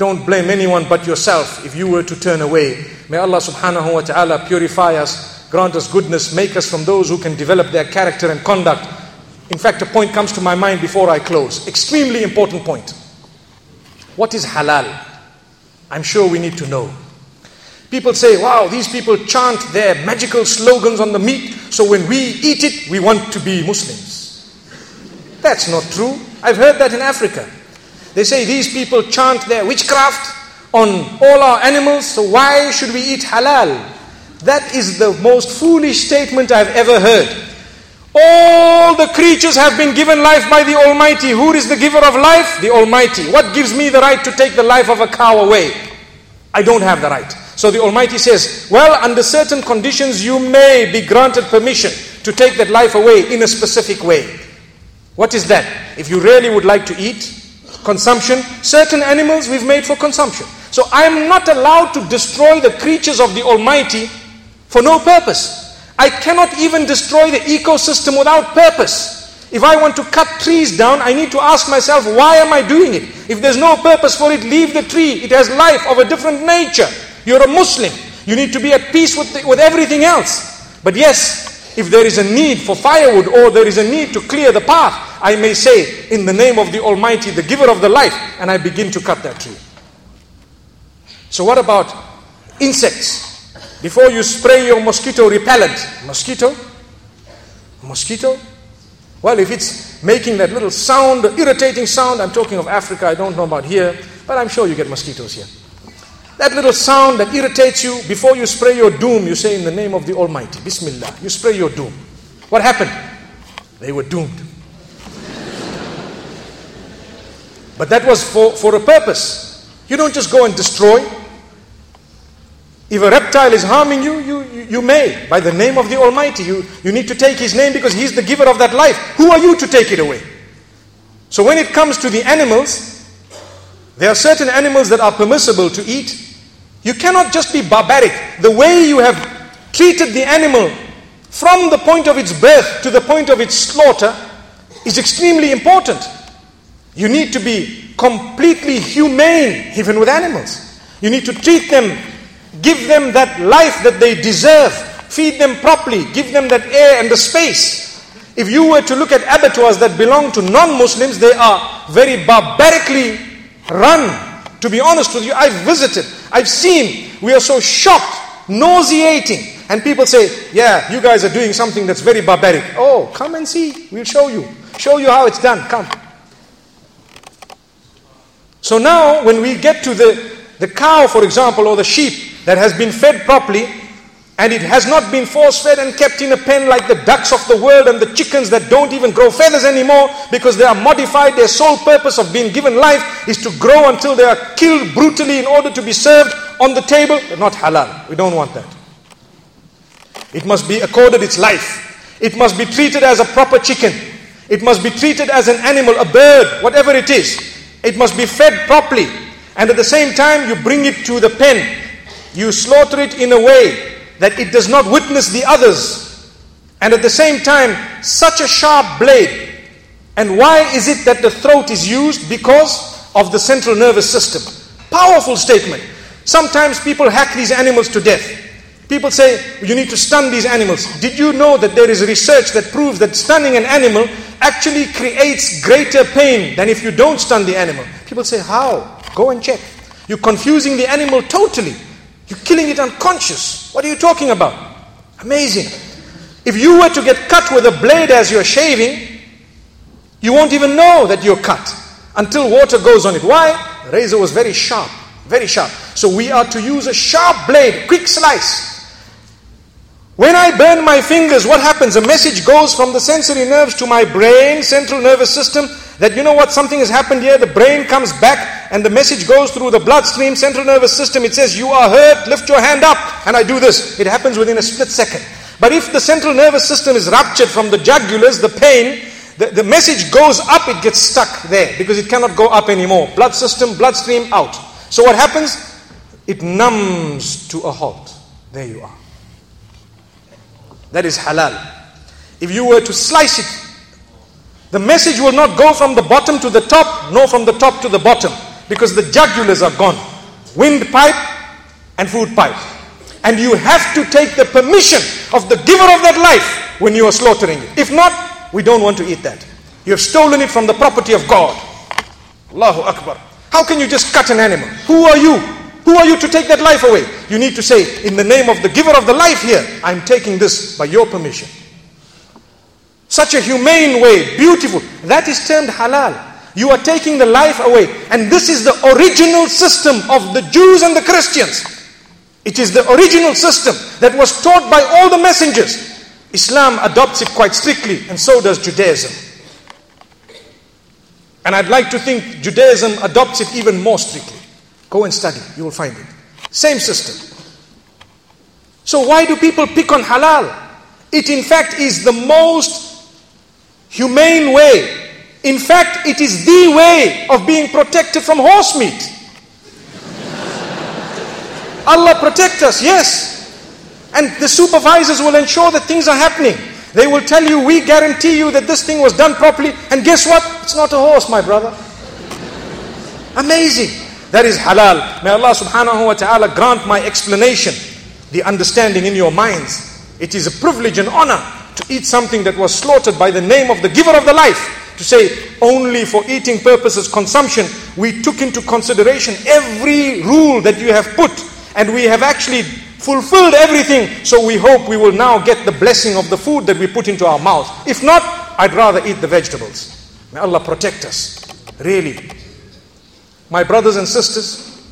don't blame anyone but yourself if you were to turn away. May Allah subhanahu wa ta'ala purify us, grant us goodness, make us from those who can develop their character and conduct. In fact, a point comes to my mind before I close. Extremely important point. What is halal? I'm sure we need to know. People say, wow, these people chant their magical slogans on the meat, so when we eat it, we want to be Muslims. That's not true. I've heard that in Africa. They say these people chant their witchcraft on all our animals, so why should we eat halal? That is the most foolish statement I've ever heard. All the creatures have been given life by the Almighty. Who is the giver of life? The Almighty. What gives me the right to take the life of a cow away? I don't have the right. So the Almighty says, well, under certain conditions you may be granted permission to take that life away in a specific way. What is that? If you really would like to eat, consumption, certain animals we've made for consumption. So I am not allowed to destroy the creatures of the Almighty for no purpose. I cannot even destroy the ecosystem without purpose. If I want to cut trees down, I need to ask myself, why am I doing it? If there's no purpose for it, leave the tree. It has life of a different nature. You're a Muslim. You need to be at peace with, the, with everything else. But yes, if there is a need for firewood or there is a need to clear the path, I may say, in the name of the Almighty, the giver of the life, and I begin to cut that tree. So what about insects? Before you spray your mosquito repellent, mosquito? Mosquito? Well, if it's making that little sound, irritating sound, I'm talking of Africa, I don't know about here, but I'm sure you get mosquitoes here. That little sound that irritates you, before you spray your doom, you say in the name of the Almighty, Bismillah, you spray your doom. What happened? They were doomed. But that was for, for a purpose. You don't just go and destroy. If a reptile is harming you, you, you, you may. By the name of the Almighty, you, you need to take His name because He's the giver of that life. Who are you to take it away? So when it comes to the animals, there are certain animals that are permissible to eat. You cannot just be barbaric. The way you have treated the animal from the point of its birth to the point of its slaughter is extremely important. You need to be completely humane even with animals. You need to treat them, give them that life that they deserve, feed them properly, give them that air and the space. If you were to look at abattoirs that belong to non-Muslims, they are very barbarically run. To be honest with you, I've visited, I've seen, we are so shocked, nauseating. And people say, yeah, you guys are doing something that's very barbaric. Oh, come and see, we'll show you. Show you how it's done, come. So now, when we get to the, the cow, for example, or the sheep that has been fed properly, and it has not been force-fed and kept in a pen like the ducks of the world and the chickens that don't even grow feathers anymore because they are modified, their sole purpose of being given life is to grow until they are killed brutally in order to be served on the table. They're not halal. We don't want that. It must be accorded its life. It must be treated as a proper chicken. It must be treated as an animal, a bird, whatever it is. It must be fed properly. And at the same time, you bring it to the pen. You slaughter it in a way that it does not witness the others. And at the same time, such a sharp blade. And why is it that the throat is used? Because of the central nervous system. Powerful statement. Sometimes people hack these animals to death. People say, you need to stun these animals. Did you know that there is research that proves that stunning an animal actually creates greater pain than if you don't stun the animal? People say, how? Go and check. You're confusing the animal totally. You're killing it unconscious. What are you talking about? Amazing. If you were to get cut with a blade as you're shaving, you won't even know that you're cut until water goes on it. Why? The razor was very sharp, very sharp. So we are to use a sharp blade, quick slice. When I burn my fingers, what happens? A message goes from the sensory nerves to my brain, central nervous system, that you know what, something has happened here. The brain comes back and the message goes through the bloodstream, central nervous system. It says, you are hurt, lift your hand up. And I do this. It happens within a split second. But if the central nervous system is ruptured from the jugulars, the pain, the, the message goes up, it gets stuck there because it cannot go up anymore. Blood system, bloodstream, out. So what happens? It numbs to a halt. There you are. That is halal. If you were to slice it, the message will not go from the bottom to the top, nor from the top to the bottom. because the jugulars are gone. Windpipe and food pipe. And you have to take the permission of the giver of that life when you are slaughtering it. If not, we don't want to eat that. You have stolen it from the property of God. Allahu Akbar. How can you just cut an animal? Who are you? Who are you to take that life away? You need to say, in the name of the giver of the life here, I'm taking this by your permission. Such a humane way, beautiful. That is termed halal. You are taking the life away. And this is the original system of the Jews and the Christians. It is the original system that was taught by all the messengers. Islam adopts it quite strictly, and so does Judaism. And I'd like to think Judaism adopts it even more strictly. Go and study, you will find it. Same system. So why do people pick on halal? It in fact is the most humane way. In fact, it is the way of being protected from horse meat. Allah protect us, yes. And the supervisors will ensure that things are happening. They will tell you, we guarantee you that this thing was done properly. And guess what? It's not a horse, my brother. Amazing. That is halal. May Allah subhanahu wa ta'ala grant my explanation, the understanding in your minds. It is a privilege and honor to eat something that was slaughtered by the name of the giver of the life. To say only for eating purposes, consumption, we took into consideration every rule that you have put. And we have actually fulfilled everything. So we hope we will now get the blessing of the food that we put into our mouth. If not, I'd rather eat the vegetables. May Allah protect us. Really. My brothers and sisters,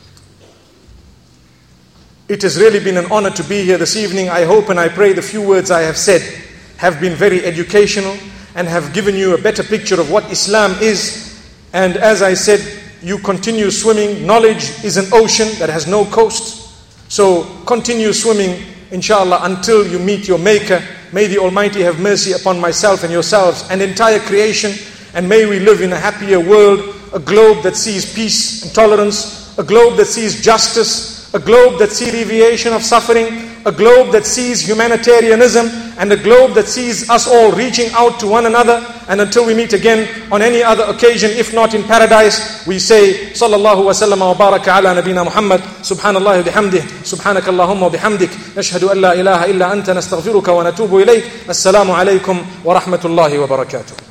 it has really been an honor to be here this evening. I hope and I pray the few words I have said have been very educational and have given you a better picture of what Islam is. And as I said, you continue swimming. Knowledge is an ocean that has no coast. So continue swimming, inshallah, until you meet your Maker. May the Almighty have mercy upon myself and yourselves and entire creation. And may we live in a happier world, a globe that sees peace and tolerance, a globe that sees justice, a globe that sees alleviation of suffering, a globe that sees humanitarianism, and a globe that sees us all reaching out to one another. And until we meet again on any other occasion, if not in paradise, we say, Sallallahu wa sallam wa baraka ala nabina Muhammad, Subhanallah wa bihamdih, Subhanakallahumma wa bihamdik, Nashhadu an la ilaha illa anta nastaghfiruka wa natubu ilayk. Assalamu alaikum wa rahmatullahi wa barakatuh.